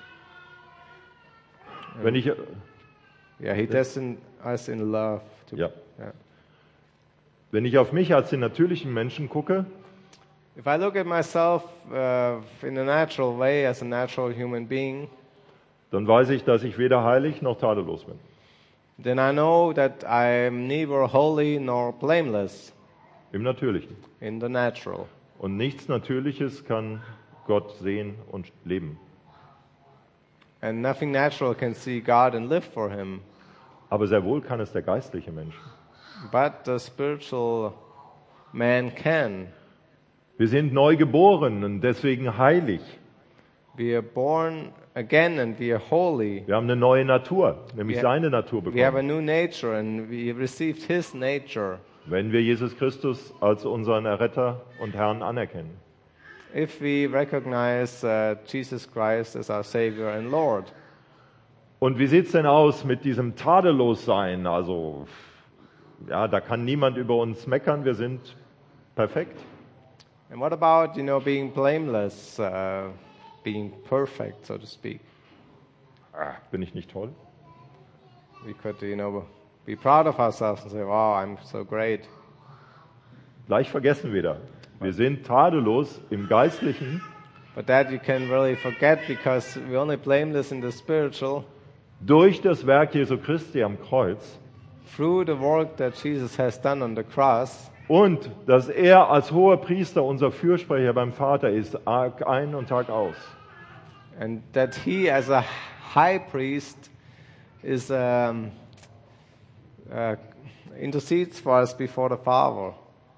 A: Wenn ich,
B: Yeah, He destined us in love. To,
A: ja,
B: yeah.
A: wenn ich auf mich als den natürlichen Menschen gucke,
B: If I look at myself uh, in a natural way as a natural human being,
A: dann weiß ich, dass ich weder heilig noch tadellos bin.
B: then I know that I am neither holy nor blameless
A: Im Natürlichen.
B: in the natural.
A: Und nichts Natürliches kann Gott sehen und leben.
B: And nothing natural can see God and live for him.
A: Aber sehr wohl kann es der geistliche Mensch.
B: But the spiritual man can.
A: Wir sind neu geboren und deswegen heilig.
B: We are born again and we are holy.
A: Wir haben eine neue Natur, nämlich
B: Wir-
A: seine Natur
B: We have a
A: bekommen.
B: new nature and we received his nature.
A: Wenn wir Jesus Christus als unseren Erretter und Herrn anerkennen.
B: If we recognize uh, Jesus Christ as our Savior and Lord.
A: Und wie sieht's denn aus mit diesem Tadellossein? Also, ja, da kann niemand über uns meckern, wir sind perfekt.
B: And what about, you know, being blameless, uh, being perfect, so to speak?
A: Ah, bin ich nicht toll?
B: We could, you know, be proud of ourselves and say, wow, I'm so great.
A: Gleich vergessen wieder. Wir sind tadellos im Geistlichen
B: But that you can really forget because we're only blameless in the spiritual
A: durch das Werk Jesu Christi am Kreuz
B: through the work that Jesus has done on the cross.
A: und dass er als hoher Priester unser Fürsprecher beim Vater ist, Tag ein und Tag aus.
B: And that he, as a high priest, is um, uh, intercedes for us before the Father.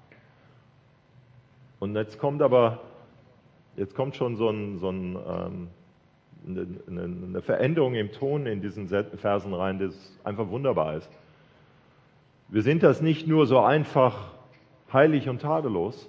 A: Und jetzt kommt aber, jetzt kommt schon so, ein, so ein, ähm, eine, eine, eine Veränderung im Ton in diesen Versen rein, das einfach wunderbar ist. Wir sind das nicht nur so einfach heilig und tadellos,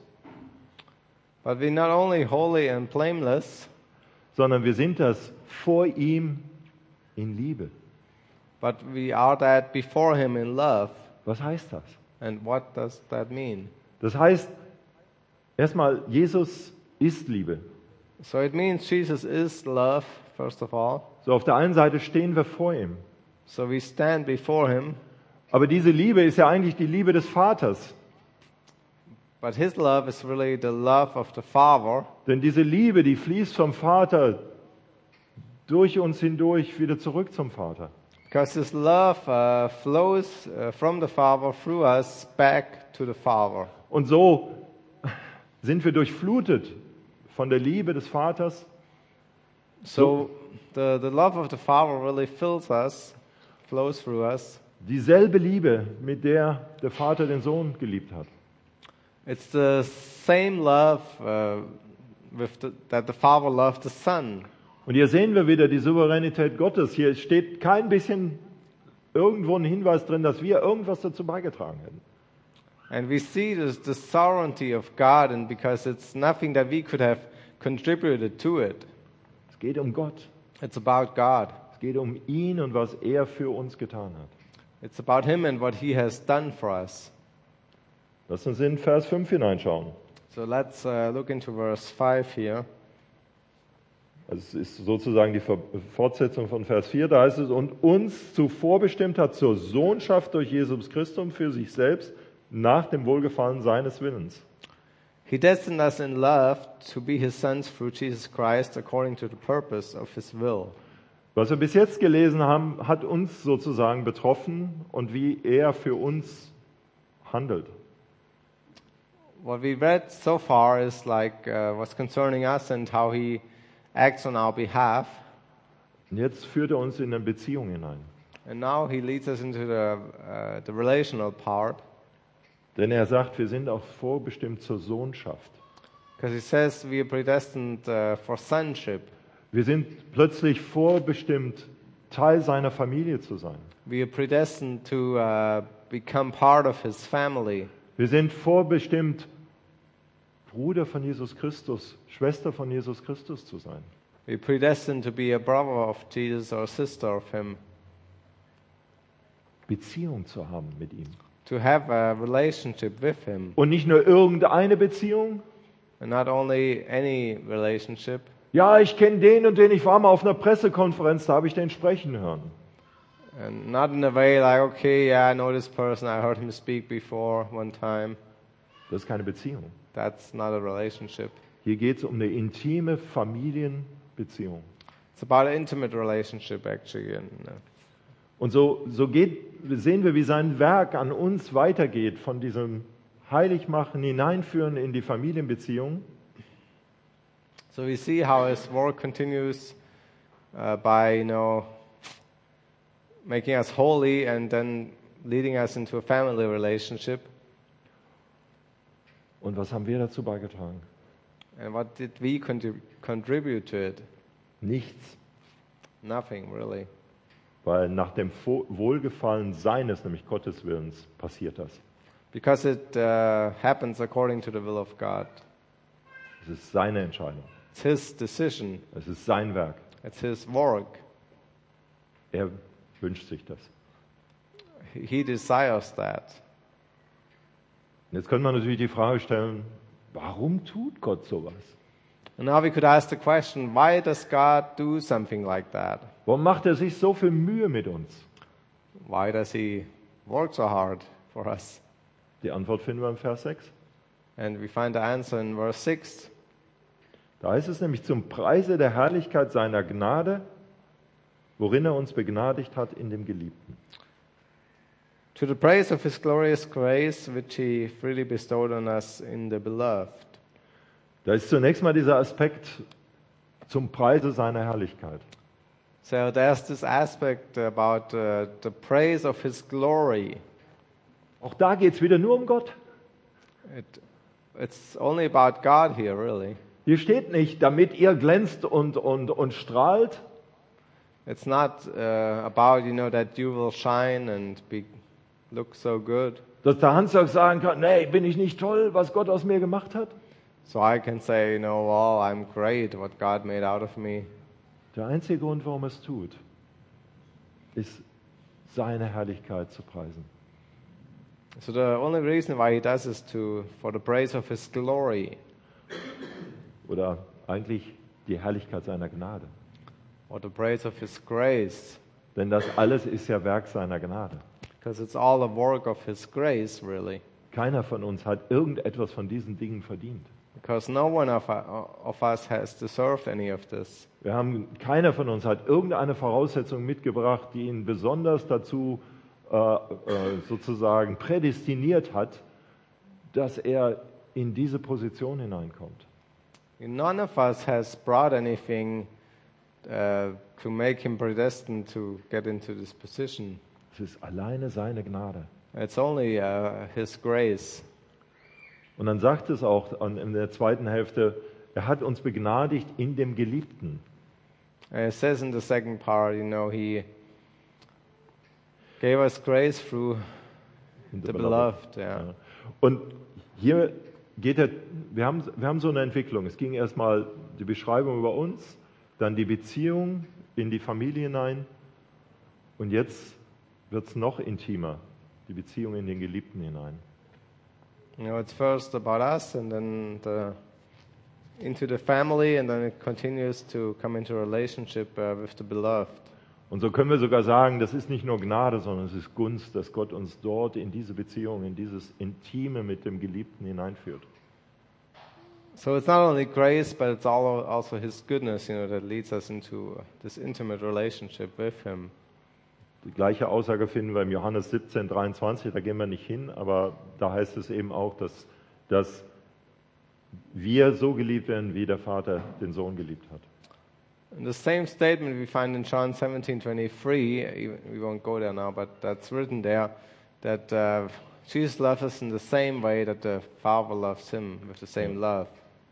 B: But we're not only holy and blameless,
A: sondern wir sind das vor ihm in Liebe.
B: but we are that before him in love.
A: Was heißt das?
B: And what does that mean?
A: Das heißt, erstmal, Jesus ist Liebe.
B: So it means Jesus is love, first of all.
A: So auf der einen Seite stehen wir vor ihm.
B: So we stand before him,
A: Aber diese Liebe ist ja eigentlich die Liebe des Vaters.
B: but his love is really the love of the Father.
A: Denn diese Liebe, die fließt vom Vater durch uns hindurch wieder zurück zum Vater.
B: Because his love uh, flows uh, from the Father through us back to the Father.
A: Und so sind wir durchflutet von der Liebe des Vaters.
B: So the, the love of the Father really fills us, flows through us.
A: Dieselbe Liebe, mit der der Vater den Sohn geliebt hat.
B: It's the same love uh, with the, that the Father loved the Son.
A: Und hier sehen wir wieder die Souveränität Gottes. Hier steht kein bisschen irgendwo ein Hinweis drin, dass wir irgendwas dazu beigetragen hätten.
B: And we see this, the sovereignty of God, and because it's nothing that we could have contributed to it.
A: Es geht um Gott.
B: It's about God.
A: Es geht um ihn und was er für uns getan hat.
B: It's about Him and what He has done for us.
A: Lass uns in Vers fünf hineinschauen.
B: So let's uh, look into verse five here.
A: Also es ist sozusagen die Fortsetzung von Vers vier. Da heißt es, und uns zuvor bestimmt hat zur Sohnschaft durch Jesus Christus für sich selbst nach dem Wohlgefallen seines Willens.
B: He destined us in love to be His sons through Jesus Christ according to the purpose of His will.
A: Was wir bis jetzt gelesen haben, hat uns sozusagen betroffen und wie er für uns handelt.
B: What we read so far is like uh, what's concerning us and how He acts on our behalf.
A: Und jetzt führt er uns in eine Beziehung hinein.
B: And now He leads us into the, uh, the relational part.
A: Denn er sagt, wir sind auch vorbestimmt zur Sohnschaft.
B: Because He says we are predestined uh, for sonship.
A: Wir sind plötzlich vorbestimmt, Teil seiner Familie zu sein.
B: We are predestined to uh, become part of His family.
A: Wir sind vorbestimmt, Bruder von Jesus Christus, Schwester von Jesus Christus zu sein.
B: We are predestined to be a brother of Jesus or sister of Him.
A: Beziehung zu haben mit ihm.
B: To have a relationship with Him.
A: Und nicht nur irgendeine Beziehung.
B: And not only any relationship.
A: Ja, ich kenne den und den, ich war mal auf einer Pressekonferenz, da habe ich den sprechen hören.
B: And not in a way like, okay, yeah, I know this person, I heard him speak before one time.
A: Das ist keine Beziehung.
B: That's not a relationship.
A: Hier geht es um eine intime Familienbeziehung.
B: It's about an intimate relationship, actually. And, uh,
A: Und so, so geht, sehen wir, wie sein Werk an uns weitergeht, von diesem Heiligmachen hineinführen in die Familienbeziehung.
B: so we see how his work continues uh, by, you know, making us holy and then leading us into a family relationship.
A: Und was haben wir dazu beigetragen?
B: And what did we contrib- contribute to it?
A: Nichts.
B: Nothing, really.
A: Weil nach dem Vo- Wohlgefallen seines, nämlich Gottes Willens, passiert das.
B: Because it uh, happens according to the will of God.
A: Es ist seine Entscheidung.
B: It's his decision.
A: Es ist sein Werk.
B: It's his work.
A: Er wünscht sich das.
B: He he desires that.
A: Und jetzt könnte man natürlich die Frage stellen, warum tut Gott sowas?
B: And now we could ask the question, why does God do something like that?
A: Warum macht er sich so viel Mühe mit uns?
B: Why does he work so hard for us?
A: Die Antwort finden wir im Vers sechs.
B: And we find the answer in verse six.
A: Da heißt es nämlich zum Preise der Herrlichkeit seiner Gnade, worin er uns begnadigt hat in dem Geliebten.
B: To the praise of his glorious grace, which he freely bestowed on us in the beloved.
A: Da ist zunächst mal dieser Aspekt zum Preise seiner Herrlichkeit.
B: So there's this aspect about uh, the praise of his glory.
A: Auch da geht es wieder nur um Gott.
B: It, it's only about God here, really.
A: Hier steht nicht, damit ihr glänzt und, und, und strahlt,
B: It's not uh, about, you know, that you will shine and be, look so good.
A: dass der Hans sagen kann, nee, bin ich nicht toll, was Gott aus mir gemacht hat?
B: So I can say, you know, well, I'm great, what God made out of me.
A: Der einzige Grund, warum er es tut, ist, seine Herrlichkeit zu preisen.
B: So the only reason why he does is to, for the praise of his glory,
A: Oder eigentlich die Herrlichkeit seiner Gnade.
B: or the praise of his grace,
A: Denn das alles ist ja Werk seiner Gnade.
B: because it's all a work of his grace, really.
A: Keiner von uns hat irgendetwas von diesen Dingen verdient.
B: Because no one of, of us has deserved any of this.
A: Wir haben, keiner von uns hat irgendeine Voraussetzung mitgebracht, die ihn besonders dazu äh, äh, sozusagen prädestiniert hat, dass er in diese Position hineinkommt.
B: None of us has brought anything uh, to make him predestined to get into this position.
A: Es ist alleine seine Gnade.
B: It's only uh, his grace.
A: Und dann sagt es auch an, in der zweiten Hälfte, er hat uns begnadigt in dem Geliebten.
B: And it says in the second part, you know, he gave us grace through
A: In
B: the beloved. Yeah.
A: Ja. Und hier geht er, wir haben, wir haben so eine Entwicklung. Es ging erstmal die Beschreibung über uns, dann die Beziehung in die Familie hinein und jetzt wird es noch intimer, die Beziehung in den Geliebten hinein.
B: You know, it's first about us, and then the, into the family, and then it continues to come into a relationship uh, with the beloved.
A: Und so können wir sogar sagen, das ist nicht nur Gnade, sondern es ist Gunst, dass Gott uns dort in diese Beziehung, in dieses Intime mit dem Geliebten hineinführt.
B: So it's not only grace, but it's all, also His goodness, you know, that leads us into uh, this intimate relationship with Him.
A: Die gleiche Aussage finden wir im Johannes siebzehn, dreiundzwanzig, da gehen wir nicht hin, aber da heißt es eben auch, dass, dass wir so geliebt werden, wie der Vater den Sohn geliebt hat.
B: And the same statement we find in John seventeen twenty-three, even- we won't go there now, but that's written there, that uh, Jesus loves us in the same way that the Father loves Him, with the same love.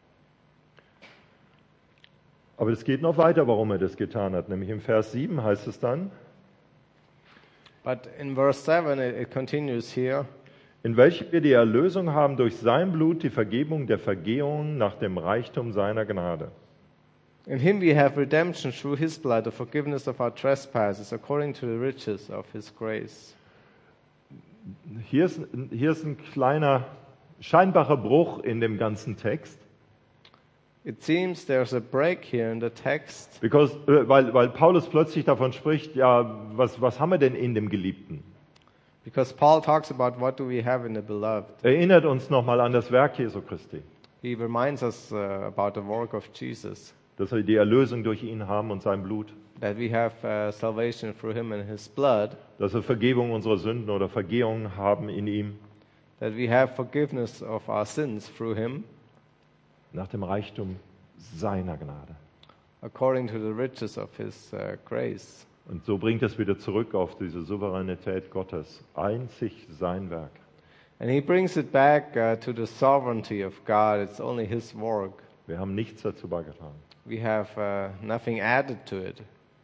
A: Aber es geht noch weiter, warum er das getan hat. Nämlich im Vers sieben heißt es dann,
B: But in verse seven, it, it continues here,
A: in welchem wir die Erlösung haben durch sein Blut, die Vergebung der Vergehungen nach dem Reichtum seiner Gnade.
B: in Him we have redemption through His blood, the forgiveness of our trespasses, according to the riches of His grace.
A: Hier ist, hier ist ein kleiner, scheinbarer Bruch in dem ganzen Text,
B: It seems there's a break here in the text,
A: because, äh, weil, weil Paulus plötzlich davon spricht, ja, was, was haben wir denn in dem Geliebten?
B: because Paul talks about what do we have in the beloved.
A: Erinnert uns nochmal an das Werk Jesu Christi.
B: He reminds us uh, about the work of Jesus.
A: dass wir die Erlösung durch ihn haben und sein Blut,
B: that we have uh, salvation through him and his blood,
A: dass wir Vergebung unserer Sünden oder Vergehungen haben in ihm,
B: that we have forgiveness of our sins through him,
A: nach dem Reichtum seiner Gnade.
B: according to the riches of his uh, grace.
A: Und so bringt es wieder zurück auf diese Souveränität Gottes, einzig sein Werk.
B: And he brings it back uh, to the sovereignty of God. It's only his work.
A: Wir haben nichts dazu beigetragen.
B: We have uh, nothing added to it.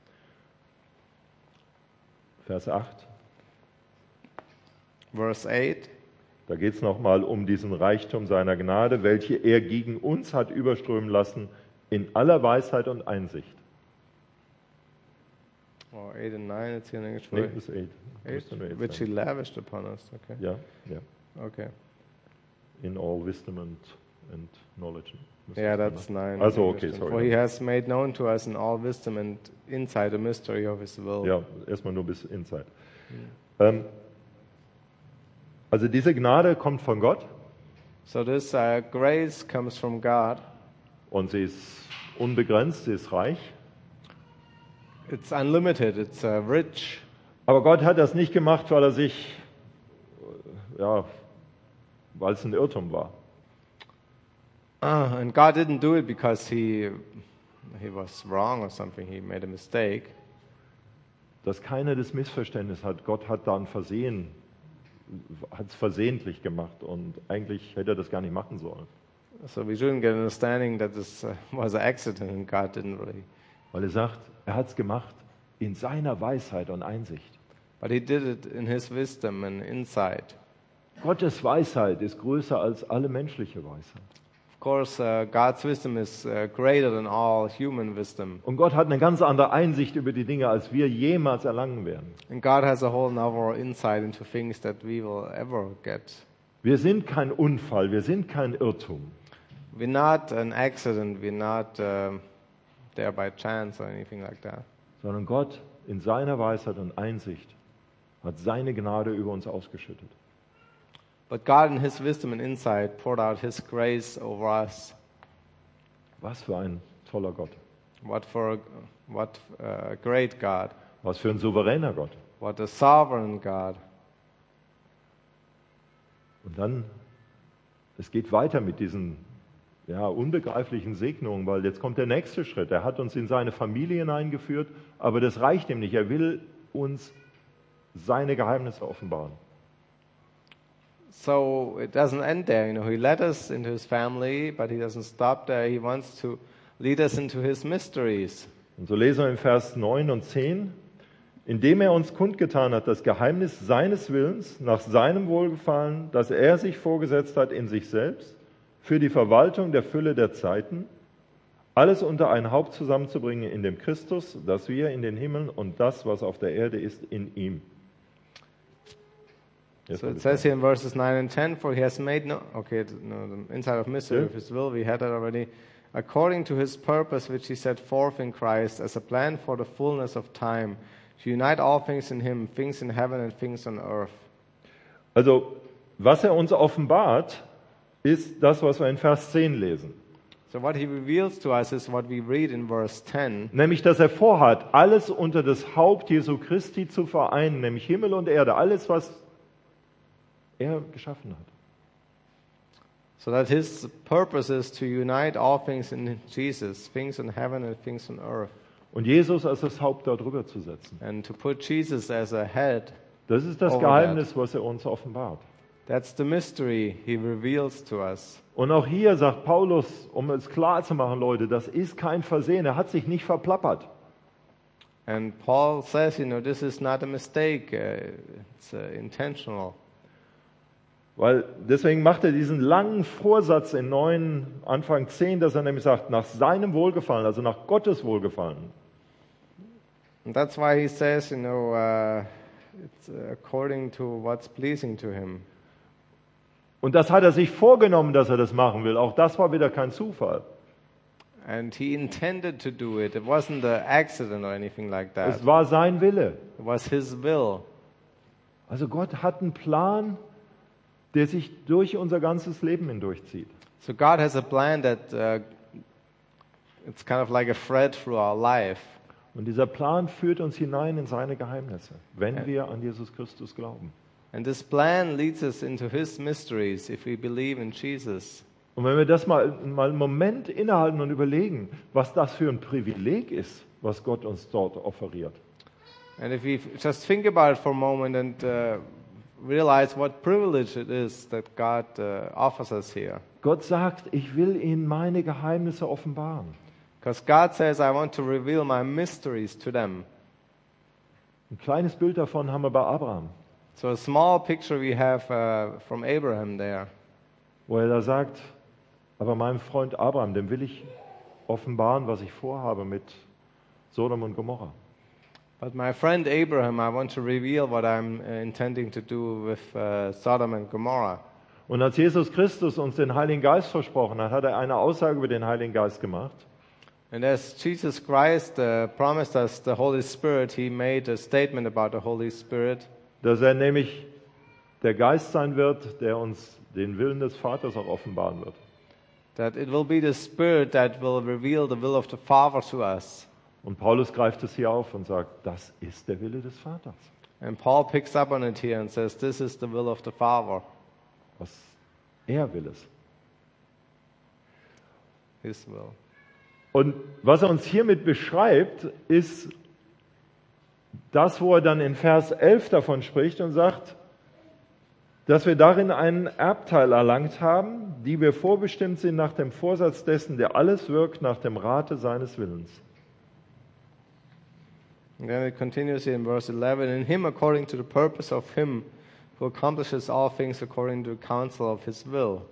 A: Vers acht,
B: Verse eight.
A: da geht es nochmal um diesen Reichtum seiner Gnade, welche er gegen uns hat überströmen lassen in aller Weisheit und Einsicht.
B: Or eight and nine, it's in English.
A: Nee, bis eight.
B: Eight,
A: Müsste nur eight
B: which he
A: sein.
B: lavished upon us. Okay.
A: Ja, ja.
B: Okay.
A: In all wisdom and, and knowledge. Müsste
B: Yeah,
A: es sein,
B: that's
A: ne?
B: nine.
A: Also,
B: in
A: okay,
B: English.
A: sorry.
B: For he has made known to us in all wisdom and insight the mystery of his will.
A: Ja, erstmal nur bis Inside. Ähm, also diese Gnade kommt von Gott
B: So this uh, grace comes from God.
A: und sie ist unbegrenzt, sie ist reich.
B: It's unlimited. It's uh, rich.
A: Aber Gott hat das nicht gemacht, weil er sich, äh, ja, weil es ein Irrtum war.
B: Uh, and God didn't do it because he he was wrong or something. He made a mistake.
A: Dass keiner das Missverständnis hat. Gott hat da ein Versehen, hat es versehentlich gemacht und eigentlich hätte er das gar nicht machen sollen.
B: So we shouldn't get an understanding that this uh, was an accident and God didn't really.
A: Weil er sagt, er hat es gemacht in seiner Weisheit und Einsicht.
B: But he did it in his wisdom and insight.
A: Gottes Weisheit ist größer als alle menschliche Weisheit.
B: Of course, uh, God's wisdom is uh, greater than all human wisdom.
A: Und Gott hat eine ganz andere Einsicht über die Dinge, als wir jemals erlangen werden.
B: And God has a whole other insight into things that we will ever get.
A: Wir sind kein Unfall, wir sind kein Irrtum.
B: We're not an accident. We're not um, there by chance or anything like that.
A: Sondern Gott in seiner Weisheit und Einsicht hat seine Gnade über uns ausgeschüttet.
B: But God in his wisdom and insight poured out his grace over us.
A: Was für ein toller Gott.
B: What for a, what a great God.
A: Was für ein souveräner Gott.
B: What a sovereign God.
A: Und dann, es geht weiter mit diesen ja, unbegreiflichen Segnungen, weil jetzt kommt der nächste Schritt. Er hat uns in seine Familie hineingeführt, aber das reicht ihm nicht. Er will uns seine Geheimnisse offenbaren.
B: So it doesn't end there. You know, he led us into his family, but he doesn't stop there. He wants to lead us into his mysteries.
A: Und so lesen wir im Vers neun und zehn, indem er uns kundgetan hat, das Geheimnis seines Willens nach seinem Wohlgefallen, das er sich vorgesetzt hat in sich selbst, für die Verwaltung der Fülle der Zeiten, alles unter ein Haupt zusammenzubringen in dem Christus, das wir in den Himmeln und das, was auf der Erde ist, in ihm.
B: So it says here in verses nine and ten, for he has made no, okay, no, the inside of mystery
A: Yeah.
B: of his will, we had that already, according to his purpose which he set forth in Christ as a plan for the fullness of time, to unite all things in him, things in heaven and things on earth.
A: Also, was er uns offenbart, ist das, was wir in Vers zehn lesen.
B: So what he reveals to us is what we read in verse ten,
A: Nämlich, dass er vorhat, alles unter das Haupt Jesu Christi zu vereinen, nämlich Himmel und Erde, alles, was er geschaffen hat.
B: so that his purpose is to unite all things in Jesus, things in heaven and things on earth,
A: Und Jesus als das Haupt darüber zu setzen.
B: and to put Jesus as a head.
A: Das ist das
B: Over
A: Geheimnis, was er uns offenbart.
B: That's the mystery he reveals to us.
A: Und auch hier sagt Paulus, um es klar zu machen, Leute, das ist kein Versehen, er hat sich nicht verplappert.
B: And Paul says, you know, this is not a mistake, uh, it's uh, intentional.
A: Weil deswegen macht er diesen langen Vorsatz in neun, Anfang zehn, dass er nämlich sagt, nach seinem Wohlgefallen, also nach Gottes Wohlgefallen.
B: And that's why he says, you know, uh, it's uh, according to what's pleasing to him.
A: Und das hat er sich vorgenommen, dass er das machen will. Auch das war wieder kein Zufall.
B: And he intended to do it. It wasn't an accident or anything like that.
A: Es war sein Wille.
B: It was his will.
A: Also Gott hat einen Plan, der sich durch unser ganzes Leben hindurchzieht.
B: So God has a plan that uh, it's kind of like a thread through our life.
A: Und dieser Plan führt uns hinein in seine Geheimnisse, wenn wir an Jesus Christus glauben.
B: And this plan leads us into His mysteries if we believe in Jesus.
A: Und wenn wir das mal, mal einen Moment innehalten und überlegen, was das für ein Privileg ist, was Gott uns dort offeriert.
B: And if we just think about it for a moment and uh, realize what privilege it is that God uh, offers us here.
A: Gott sagt, ich will ihnen meine Geheimnisse offenbaren.
B: Because God says, I want to reveal my mysteries to them.
A: Ein kleines Bild davon haben wir bei Abraham,
B: So a small picture we have uh, from Abraham there.
A: wo er da sagt, aber meinem Freund Abraham, dem will ich offenbaren, was ich vorhabe mit Sodom und Gomorra.
B: But my friend Abraham, I want to reveal what I'm uh, intending to do with uh, Sodom and Gomorrah.
A: Und als Jesus Christus uns den Heiligen Geist versprochen hat, hat er eine Aussage über den Heiligen Geist gemacht.
B: And as Jesus Christ uh, promised us the Holy Spirit, He made a statement about the Holy Spirit.
A: Dass er nämlich der Geist sein wird, der uns den Willen des Vaters auch offenbaren wird.
B: That it will be the Spirit that will reveal the will of the Father to us.
A: Und Paulus greift es hier auf und sagt, das ist der Wille des Vaters.
B: And Paul picks up on it here and says, this is the will of the Father,
A: Was er will es.
B: His will.
A: Und was er uns hiermit beschreibt, ist das, wo er dann in Vers elf davon spricht und sagt, dass wir darin einen Erbteil erlangt haben, die wir vorbestimmt sind nach dem Vorsatz dessen, der alles wirkt nach dem Rate seines Willens.
B: And then it continues here in verse eleven, in Him according to the purpose of Him who accomplishes all things according to the counsel of His will.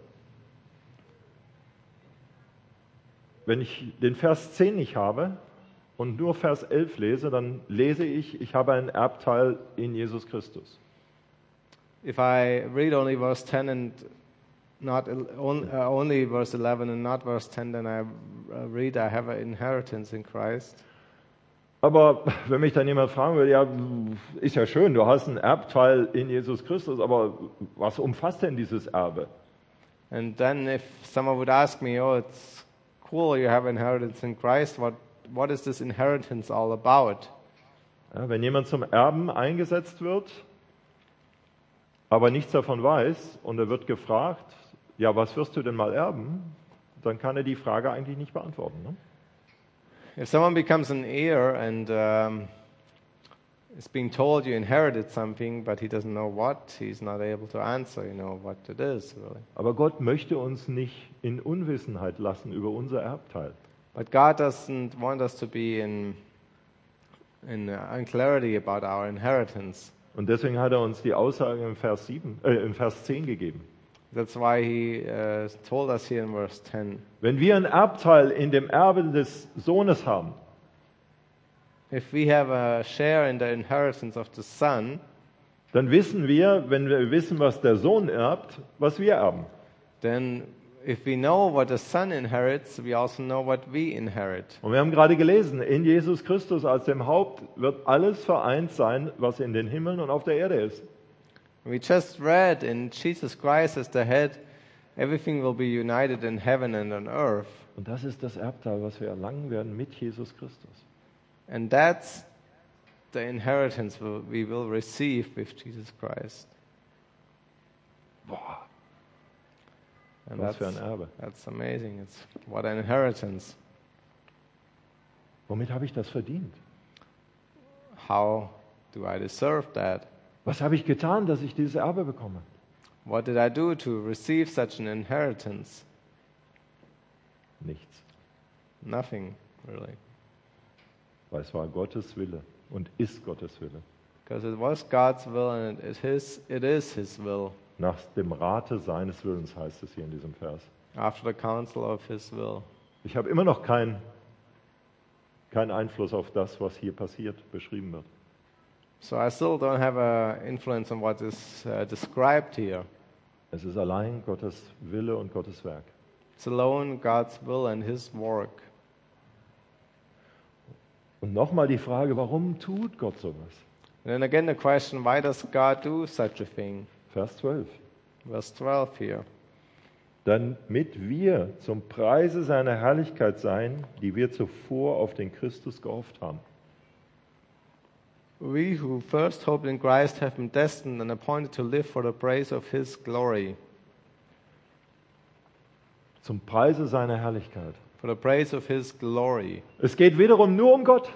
A: Wenn ich den Vers zehn nicht habe und nur Vers elf lese, dann lese ich, ich habe einen Erbteil in Jesus Christus.
B: If I read only verse ten and not el- on, uh, only verse eleven and not verse ten, then I uh, read I have an inheritance in Christ.
A: Aber wenn mich dann jemand fragen würde, ja, ist ja schön, du hast einen Erbteil in Jesus Christus, aber was umfasst denn dieses Erbe?
B: And then if someone would ask me, oh, it's cool, you have inheritance in Christ, what, what is this inheritance all about?
A: Ja, wenn jemand zum Erben eingesetzt wird, aber nichts davon weiß und er wird gefragt, ja, was wirst du denn mal erben? Dann kann er die Frage eigentlich nicht beantworten. Ne?
B: If someone becomes an heir and um, is being told you inherited something, but he doesn't know what, he's not able to answer, you know, what it is, really.
A: Aber Gott möchte uns nicht in Unwissenheit lassen über unser Erbteil.
B: But God doesn't want us to be in, in uh, unclarity about our inheritance.
A: Und deswegen hat er uns die Aussage im Vers, sieben, äh, im Vers zehn gegeben.
B: That's why he uh, told us here in verse ten.
A: Wenn wir einen Erbteil in dem Erbe des Sohnes haben,
B: If we have a share in the inheritance of the Son,
A: dann wissen wir, wenn wir wissen, was der Sohn erbt, was wir erben.
B: then if we know what the Son inherits, we also know what we inherit.
A: Und wir haben gerade gelesen, in Jesus Christus als dem Haupt wird alles vereint sein, was in den Himmeln und auf der Erde ist.
B: We just read in Jesus Christ as the head, everything will be united in heaven and on earth.
A: Und das ist das Erbteil, was wir erlangen werden mit Jesus Christus.
B: And that's the inheritance we will receive with Jesus Christ.
A: Boah,
B: And
A: was
B: that's,
A: für ein Erbe.
B: that's amazing. It's what an inheritance.
A: Womit habe ich das verdient?
B: How do I deserve that?
A: Was habe ich getan, dass ich dieses Erbe bekomme?
B: What did I do to receive such an inheritance?
A: Nichts.
B: Nothing, really.
A: Weil es war Gottes Wille und ist Gottes Wille.
B: Because it was God's will and it is, it is His will,
A: Nach dem Rate seines Willens heißt es hier in diesem Vers.
B: after the counsel of His will.
A: Ich habe immer noch keinen keinen Einfluss auf das, was hier passiert, beschrieben wird.
B: So I still don't have an influence on what is uh, described here.
A: Es ist allein Gottes Wille und Gottes Werk.
B: It's alone God's will and His work.
A: Und nochmal die Frage, warum tut Gott sowas?
B: And then again the question, why does God do such a thing?
A: Vers zwölf.
B: Verse twelve here.
A: damit wir zum Preise seiner Herrlichkeit seien, die wir zuvor auf den Christus gehofft haben.
B: We who first hoped in Christ have been destined and appointed to live for the praise of his glory.
A: Zum Preise seiner Herrlichkeit.
B: For the praise of his glory.
A: Es geht wiederum nur um Gott.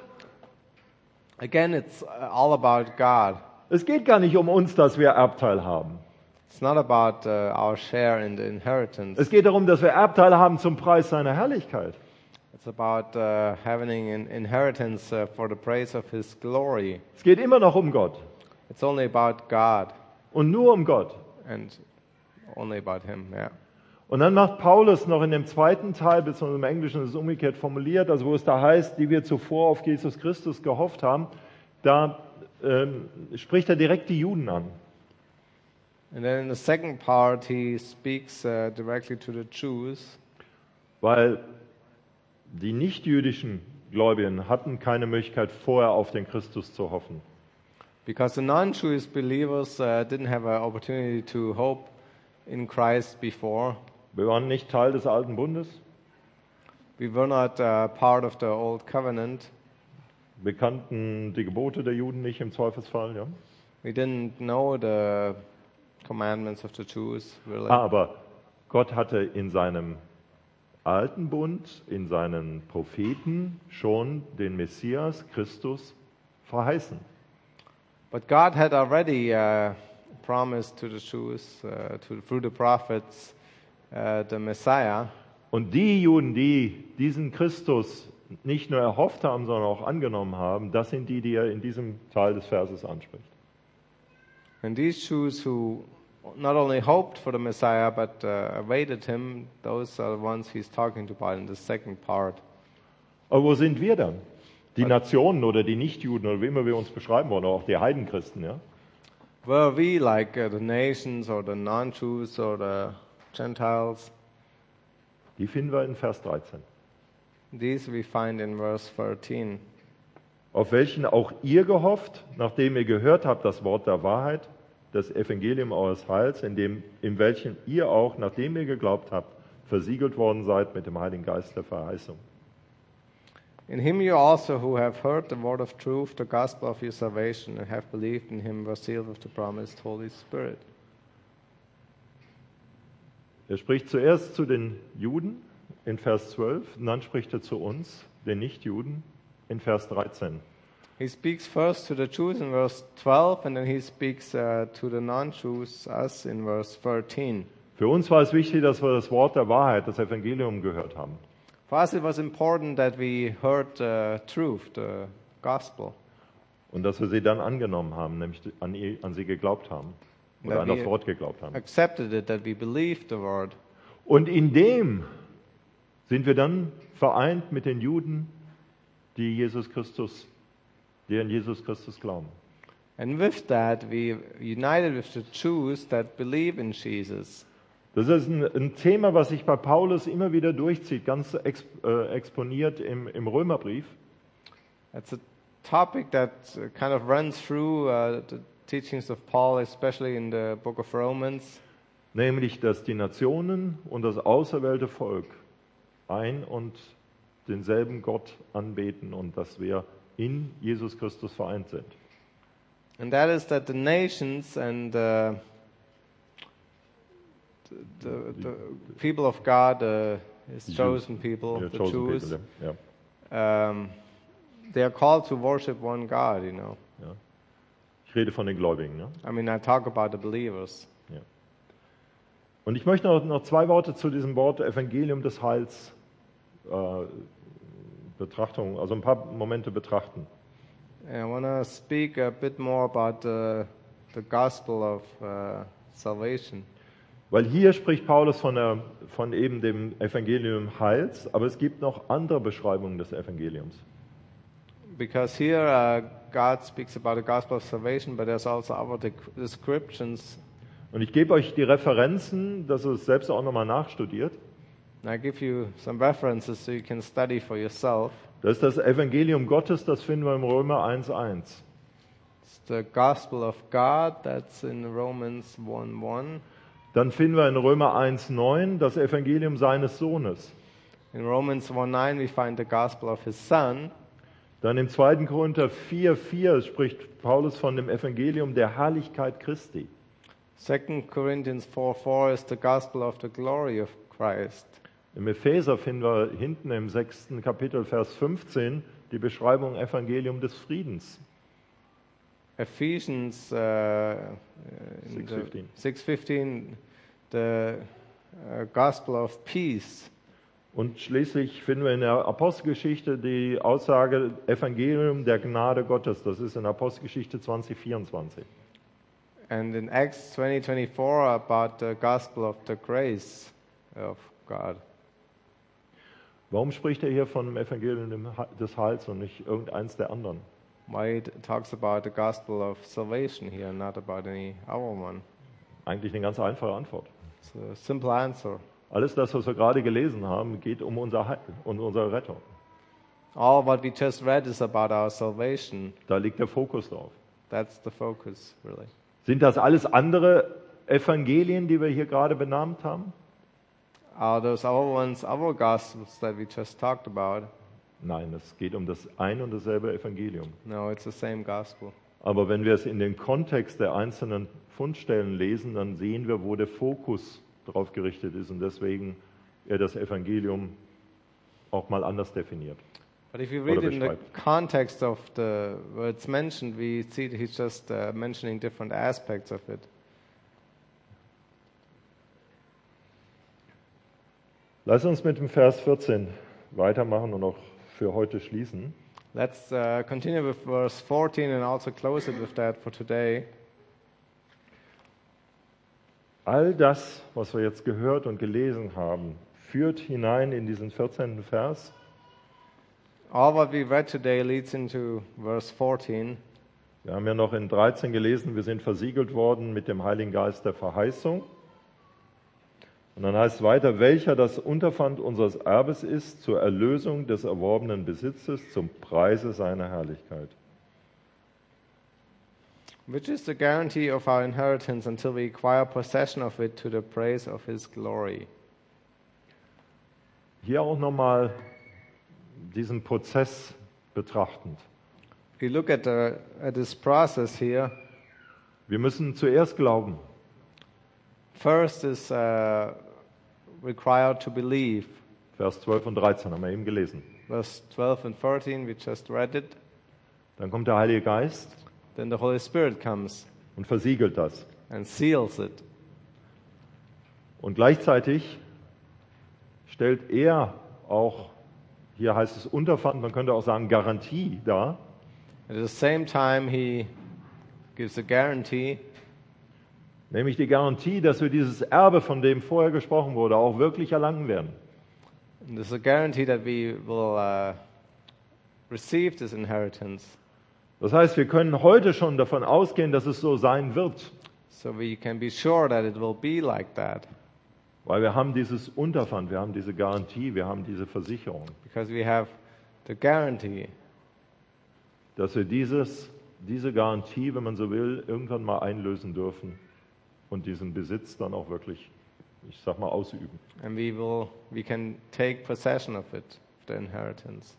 B: Again, it's all about God.
A: Es geht gar nicht um uns, dass wir Erbteil haben.
B: It's not about uh, our share in the inheritance.
A: Es geht darum, dass wir Erbteil haben zum Preis seiner Herrlichkeit.
B: It's about uh, having an inheritance uh, for the praise of his glory.
A: Es geht immer noch um Gott.
B: It's only about God
A: Und nur um Gott.
B: and only about him, yeah.
A: Und dann macht Paulus noch in dem zweiten Teil, beziehungsweise im Englischen ist es umgekehrt formuliert, also wo es da heißt, die wir zuvor auf Jesus Christus gehofft haben, da ähm, spricht er direkt die Juden an.
B: And then in the second part, he speaks uh, directly to the Jews,
A: Weil die nichtjüdischen Gläubigen hatten keine Möglichkeit, vorher auf den Christus zu hoffen.
B: because the non-Jewish believers uh, didn't have an opportunity to hope in Christ before.
A: Wir waren nicht Teil des alten Bundes.
B: We were not uh, part of the old covenant.
A: Wir kannten die Gebote der Juden nicht im Zweifelsfall. Ja.
B: We didn't know the commandments of the Jews, really.
A: Aber Gott hatte in seinem alten Bund, in seinen Propheten schon den Messias, Christus, verheißen.
B: But God had already uh, promised to the Jews, uh, to, through the prophets, uh, the Messiah.
A: Und die Juden, die diesen Christus nicht nur erhofft haben, sondern auch angenommen haben, das sind die, die er in diesem Teil des Verses anspricht.
B: And these Jews who not only hoped for the Messiah, but uh, awaited him, those are the ones he's talking about in the second part.
A: Aber wo sind wir dann? Die Nationen oder die Nichtjuden oder wie immer wir uns beschreiben wollen, oder auch die Heidenchristen, ja?
B: Were we like uh, the nations or the non-Jews or the Gentiles?
A: Die finden wir in Vers dreizehn.
B: These we find in verse thirteen.
A: Auf welchen auch ihr gehofft, nachdem ihr gehört habt das Wort der Wahrheit, das Evangelium eures Heils, in, dem, in welchem ihr auch, nachdem ihr geglaubt habt, versiegelt worden seid mit dem Heiligen Geist der Verheißung.
B: In him you also who have heard the word of truth, the gospel of your salvation, and have believed in him were sealed with the promised Holy Spirit.
A: Er spricht zuerst zu den Juden in Vers zwölf, und dann spricht er zu uns, den Nichtjuden, in Vers dreizehn.
B: He speaks first to the Jews in verse twelve, and then he speaks uh, to the non-Jews, us, in verse thirteen.
A: Für uns war es wichtig, dass wir das Wort der Wahrheit, das Evangelium gehört haben.
B: For us it was important that we heard the truth, the gospel,
A: Und dass wir sie dann angenommen haben, nämlich an, ihr, an sie geglaubt haben. Oder
B: That
A: an das
B: we-
A: Wort geglaubt haben.
B: accepted it, that we believed the word.
A: Und in dem sind wir dann vereint mit den Juden, die Jesus Christus, die an Jesus Christus glauben.
B: And with that, we united with the Jews that believe in Jesus.
A: Das ist ein, ein Thema, was sich bei Paulus immer wieder durchzieht, ganz ex, äh, exponiert im, im Römerbrief.
B: It's a topic that uh, kind of runs through uh, the teachings of Paul, especially in the book of Romans.
A: Nämlich, dass die Nationen und das auserwählte Volk ein und denselben Gott anbeten und dass wir in Jesus Christus vereint sind.
B: And that is that the nations and uh, the, the, the people of God, uh, His
A: Die
B: chosen
A: Jews,
B: people,
A: ja,
B: the
A: chosen
B: Jews,
A: people, ja.
B: um, they are called to worship one God, you know.
A: Ja. Ich rede von den Gläubigen. Ja?
B: I mean, I talk about the believers.
A: Ja. Und ich möchte noch, noch zwei Worte zu diesem Wort Evangelium des Heils äh, Betrachtung, also ein paar Momente betrachten.
B: And I want to speak a bit more about the, the gospel of uh, salvation.
A: Weil hier spricht Paulus von, der, von eben dem Evangelium Heils, aber es gibt noch andere Beschreibungen des Evangeliums.
B: Because here uh, God speaks about the gospel of salvation, but there's also other dec- descriptions.
A: Und ich gebe euch die Referenzen, dass ihr es selbst auch nochmal nachstudiert.
B: And I give you some references so you can study for yourself.
A: Das ist das Evangelium Gottes, das finden wir im Römer eins eins.
B: It's the gospel of God, that's in Romans one one.
A: Dann finden wir in Römer eins neun das Evangelium seines Sohnes.
B: In Romans one nine we find the gospel of his son.
A: Dann im zweiten Korinther vier vier spricht Paulus von dem Evangelium der Herrlichkeit Christi.
B: Second Corinthians four four is the gospel of the glory of Christ.
A: Im Epheser finden wir hinten im sechsten Kapitel, Vers fünfzehn, die Beschreibung Evangelium des Friedens.
B: Ephesians uh, six fifteen, the uh, gospel of peace.
A: Und schließlich finden wir in der Apostelgeschichte die Aussage Evangelium der Gnade Gottes. Das ist in Apostelgeschichte zwanzig vierundzwanzig.
B: And in Acts twenty twenty-four about the gospel of the grace of God.
A: Warum spricht er hier von dem Evangelium des Heils und nicht irgendeins der anderen?
B: Why it talks about the gospel of salvation here, not about any other one?
A: Eigentlich eine ganz einfache Antwort.
B: It's a simple answer.
A: Alles das, was wir gerade gelesen haben, geht um unser Heil und unsere Rettung.
B: All what we just read is about our salvation.
A: Da liegt der Fokus drauf.
B: That's the focus, really.
A: Sind das alles andere Evangelien, die wir hier gerade benannt haben?
B: Are those other ones other gospels that we just talked about?
A: Nein, es geht um das ein und dasselbe Evangelium.
B: No, it's the same gospel.
A: Aber wenn wir es in den Kontext der einzelnen Fundstellen lesen, dann sehen wir, wo der Fokus drauf gerichtet ist und deswegen er das Evangelium auch mal anders definiert.
B: But if you read it in the context of the where it's mentioned, we see that he's just uh, mentioning different aspects of it.
A: Lass uns mit dem Vers vierzehn weitermachen und auch für heute schließen.
B: Let's uh, continue with verse fourteen and also close it with that for today.
A: All das, was wir jetzt gehört und gelesen haben, führt hinein in diesen vierzehnten Vers.
B: All what we read today leads into verse fourteen.
A: Wir haben ja noch in dreizehn gelesen, wir sind versiegelt worden mit dem Heiligen Geist der Verheißung. Und dann heißt es weiter, welcher das Unterpfand unseres Erbes ist zur Erlösung des erworbenen Besitzes zum Preise seiner Herrlichkeit.
B: Which is the guarantee of our inheritance until we acquire possession of it to the praise of his glory.
A: Hier auch nochmal diesen Prozess betrachtend.
B: If you look at, the, at this process here,
A: wir müssen zuerst glauben.
B: First is uh, required to believe.
A: Vers zwölf und dreizehn haben wir eben gelesen.
B: Verse twelve and thirteen, we just read it.
A: Dann kommt der Heilige Geist.
B: Then the Holy Spirit comes
A: und versiegelt das.
B: And seals it.
A: Und gleichzeitig stellt er auch, hier heißt es Unterpfand, man könnte auch sagen Garantie dar.
B: At the same time he gives a guarantee.
A: Nämlich die Garantie, dass wir dieses Erbe, von dem vorher gesprochen wurde, auch wirklich erlangen werden.
B: And there's a guarantee that we will uh, receive this inheritance.
A: Das heißt, wir können heute schon davon ausgehen, dass es so sein wird.
B: So we can be sure that it will be like that.
A: Weil wir haben dieses Unterpfand, wir haben diese Garantie, wir haben diese Versicherung.
B: Because we have the guarantee.
A: Dass wir dieses, diese Garantie, wenn man so will, irgendwann mal einlösen dürfen und diesen Besitz dann auch wirklich, ich sag mal, ausüben.
B: And we will, we can take possession of it, the inheritance.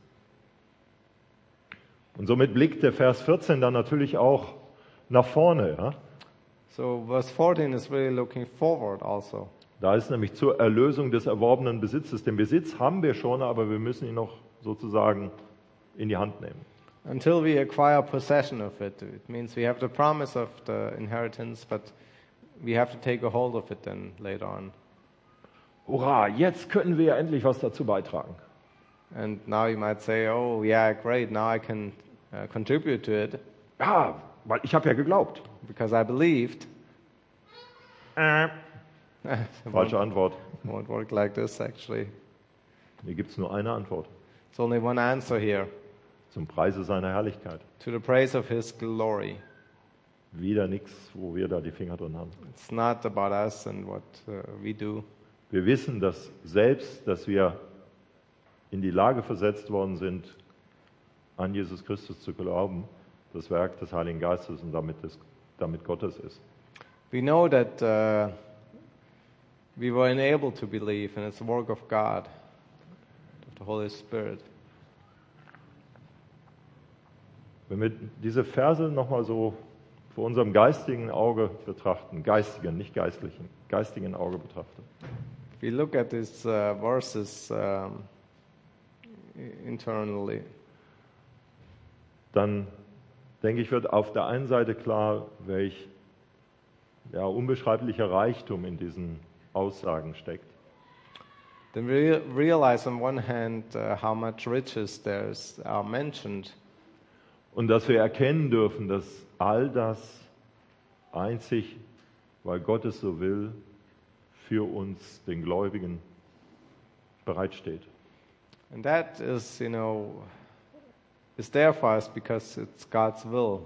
A: Und somit blickt der Vers vierzehn dann natürlich auch nach vorne. Ja?
B: So verse fourteen is really looking forward also.
A: Da ist nämlich zur Erlösung des erworbenen Besitzes. Den Besitz haben wir schon, aber wir müssen ihn noch sozusagen in die Hand nehmen.
B: Until we acquire possession of it. It means we have the promise of the inheritance, but we have to take a hold of it then later on.
A: Hurra, jetzt können wir ja endlich was dazu beitragen.
B: And now you might say, oh yeah, great, now I can uh, contribute to it.
A: Ja, weil ich habe ja geglaubt.
B: Because I believed.
A: Äh. Falsche Antwort.
B: Won't work like this actually.
A: Hier gibt es nur eine Antwort.
B: There's only one answer here.
A: Zum Preise seiner Herrlichkeit.
B: To the praise of his glory.
A: Wieder nichts, wo wir da die Finger drin haben.
B: It's not about us and what uh, we do.
A: Wir wissen, dass selbst, dass wir in die Lage versetzt worden sind, an Jesus Christus zu glauben, das Werk des Heiligen Geistes und damit, des, damit Gottes ist.
B: We know that uh, we were enabled to believe, and it's the work of God, of the Holy Spirit.
A: Wenn wir diese Verse nochmal so vor unserem geistigen Auge betrachten, geistigen, nicht geistlichen, geistigen Auge betrachten,
B: If we look at these uh, verses um, internally,
A: dann denke ich, wird auf der einen Seite klar, welch ja, unbeschreiblicher Reichtum in diesen Aussagen steckt.
B: then we rea- realize on one hand uh, how much riches there's are mentioned,
A: Und dass wir erkennen dürfen, dass all das einzig, weil Gott es so will, für uns, den Gläubigen, bereitsteht.
B: and that is, you know, is there for us because it's God's will.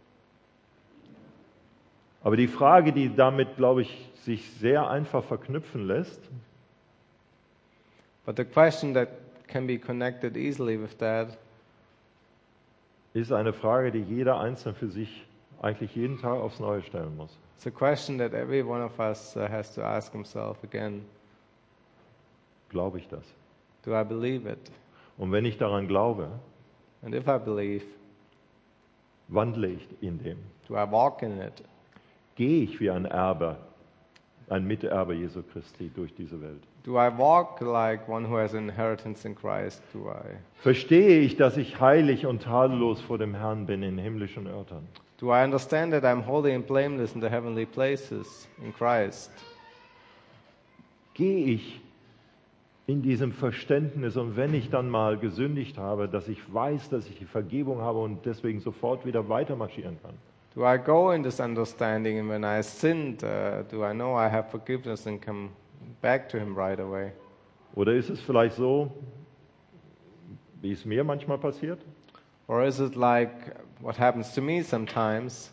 A: Aber die Frage, die damit, glaube ich, sich sehr einfach verknüpfen lässt,
B: But the question that can be connected easily with that
A: ist eine Frage, die jeder Einzelne für sich eigentlich jeden Tag aufs Neue stellen muss.
B: it's a question that every one of us uh, has to ask himself again.
A: Glaube ich das?
B: Do I believe it?
A: Und wenn ich daran glaube,
B: And if I believe,
A: wandle ich in dem.
B: do I walk in it?
A: Gehe ich wie ein Erbe, ein Miterbe Jesu Christi durch diese Welt?
B: Do I walk like one who has inheritance in Christ? Do I
A: Verstehe ich, dass ich heilig und tadellos vor dem Herrn bin in himmlischen Örtern?
B: do I understand that I'm holy and blameless in the heavenly places in Christ?
A: Gehe ich in diesem Verständnis und wenn ich dann mal gesündigt habe, dass ich weiß, dass ich die Vergebung habe und deswegen sofort wieder weitermarschieren kann?
B: Do I go in this understanding, and when I sinned, uh, do I know I have forgiveness and come back to Him right away?
A: Oder ist es vielleicht so, wie es mir manchmal passiert?
B: Or is it like what happens to me sometimes?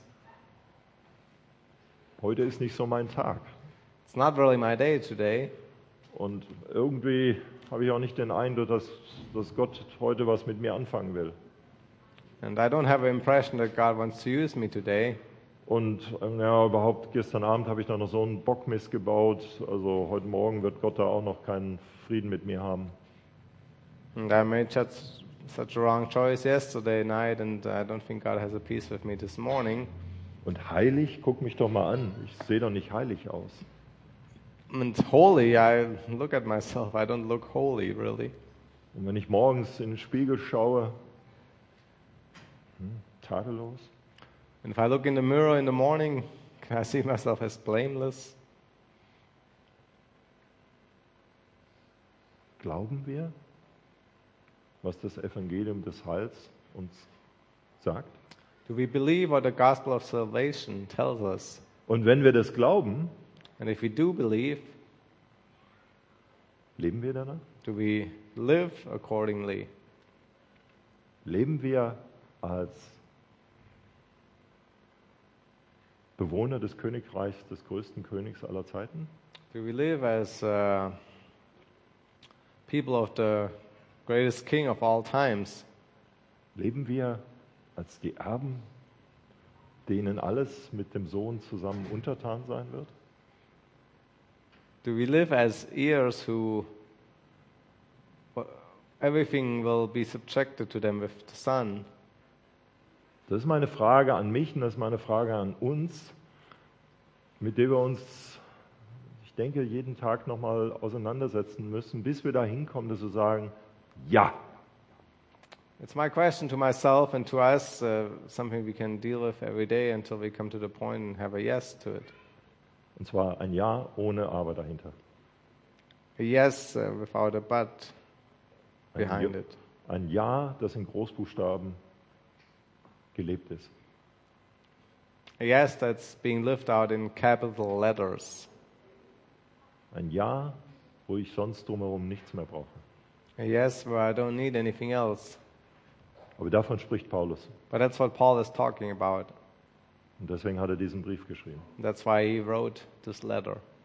A: Heute ist nicht so mein Tag.
B: It's not really my day today,
A: Und irgendwie habe ich auch nicht den Eindruck, dass, dass Gott heute was mit mir anfangen will.
B: and I don't have an impression that God wants to use me today.
A: Und ähm, ja, überhaupt gestern Abend habe ich da noch so einen Bockmist gebaut. Also heute Morgen wird Gott da auch noch keinen Frieden mit mir haben.
B: And I made such, such a wrong choice yesterday night, and I don't think God has a peace with me this morning.
A: Und heilig, guck mich doch mal an. Ich sehe doch nicht heilig aus.
B: And holy, I look at myself, I don't look holy, really.
A: Und wenn ich morgens in den Spiegel schaue, hm, tadellos.
B: And if I look in the mirror in the morning, can I see myself as blameless?
A: Glauben wir, was das Evangelium des Heils uns sagt?
B: Do we believe what the gospel of salvation tells us?
A: Und wenn wir das glauben,
B: And if we do believe,
A: leben wir danach?
B: do we live accordingly?
A: Leben wir als Bewohner des Königreichs, des größten Königs aller Zeiten?
B: Do we live as uh, people of the greatest king of all times?
A: Leben wir als die Erben, denen alles mit dem Sohn zusammen untertan sein wird?
B: Do we live as heirs who everything will be subjected to them with the Son?
A: Das ist meine Frage an mich und das ist meine Frage an uns, mit der wir uns, ich denke, jeden Tag nochmal auseinandersetzen müssen, bis wir da hinkommen, dass wir sagen, ja.
B: It's my question to myself and to us, uh, something we can deal with every day until we come to the point and have a yes to it.
A: Und zwar ein Ja ohne Aber dahinter.
B: A yes uh, without a but
A: Ein
B: behind
A: Ja,
B: it.
A: ein Ja, das in Großbuchstaben gelebt ist.
B: A yes that's being lived out in capital letters.
A: Ein Ja, wo ich sonst drumherum nichts mehr brauche.
B: A yes where I don't need anything else.
A: Aber davon spricht Paulus.
B: But that's what Paul is talking about.
A: Und deswegen hat er diesen Brief geschrieben.
B: That's why he wrote this letter.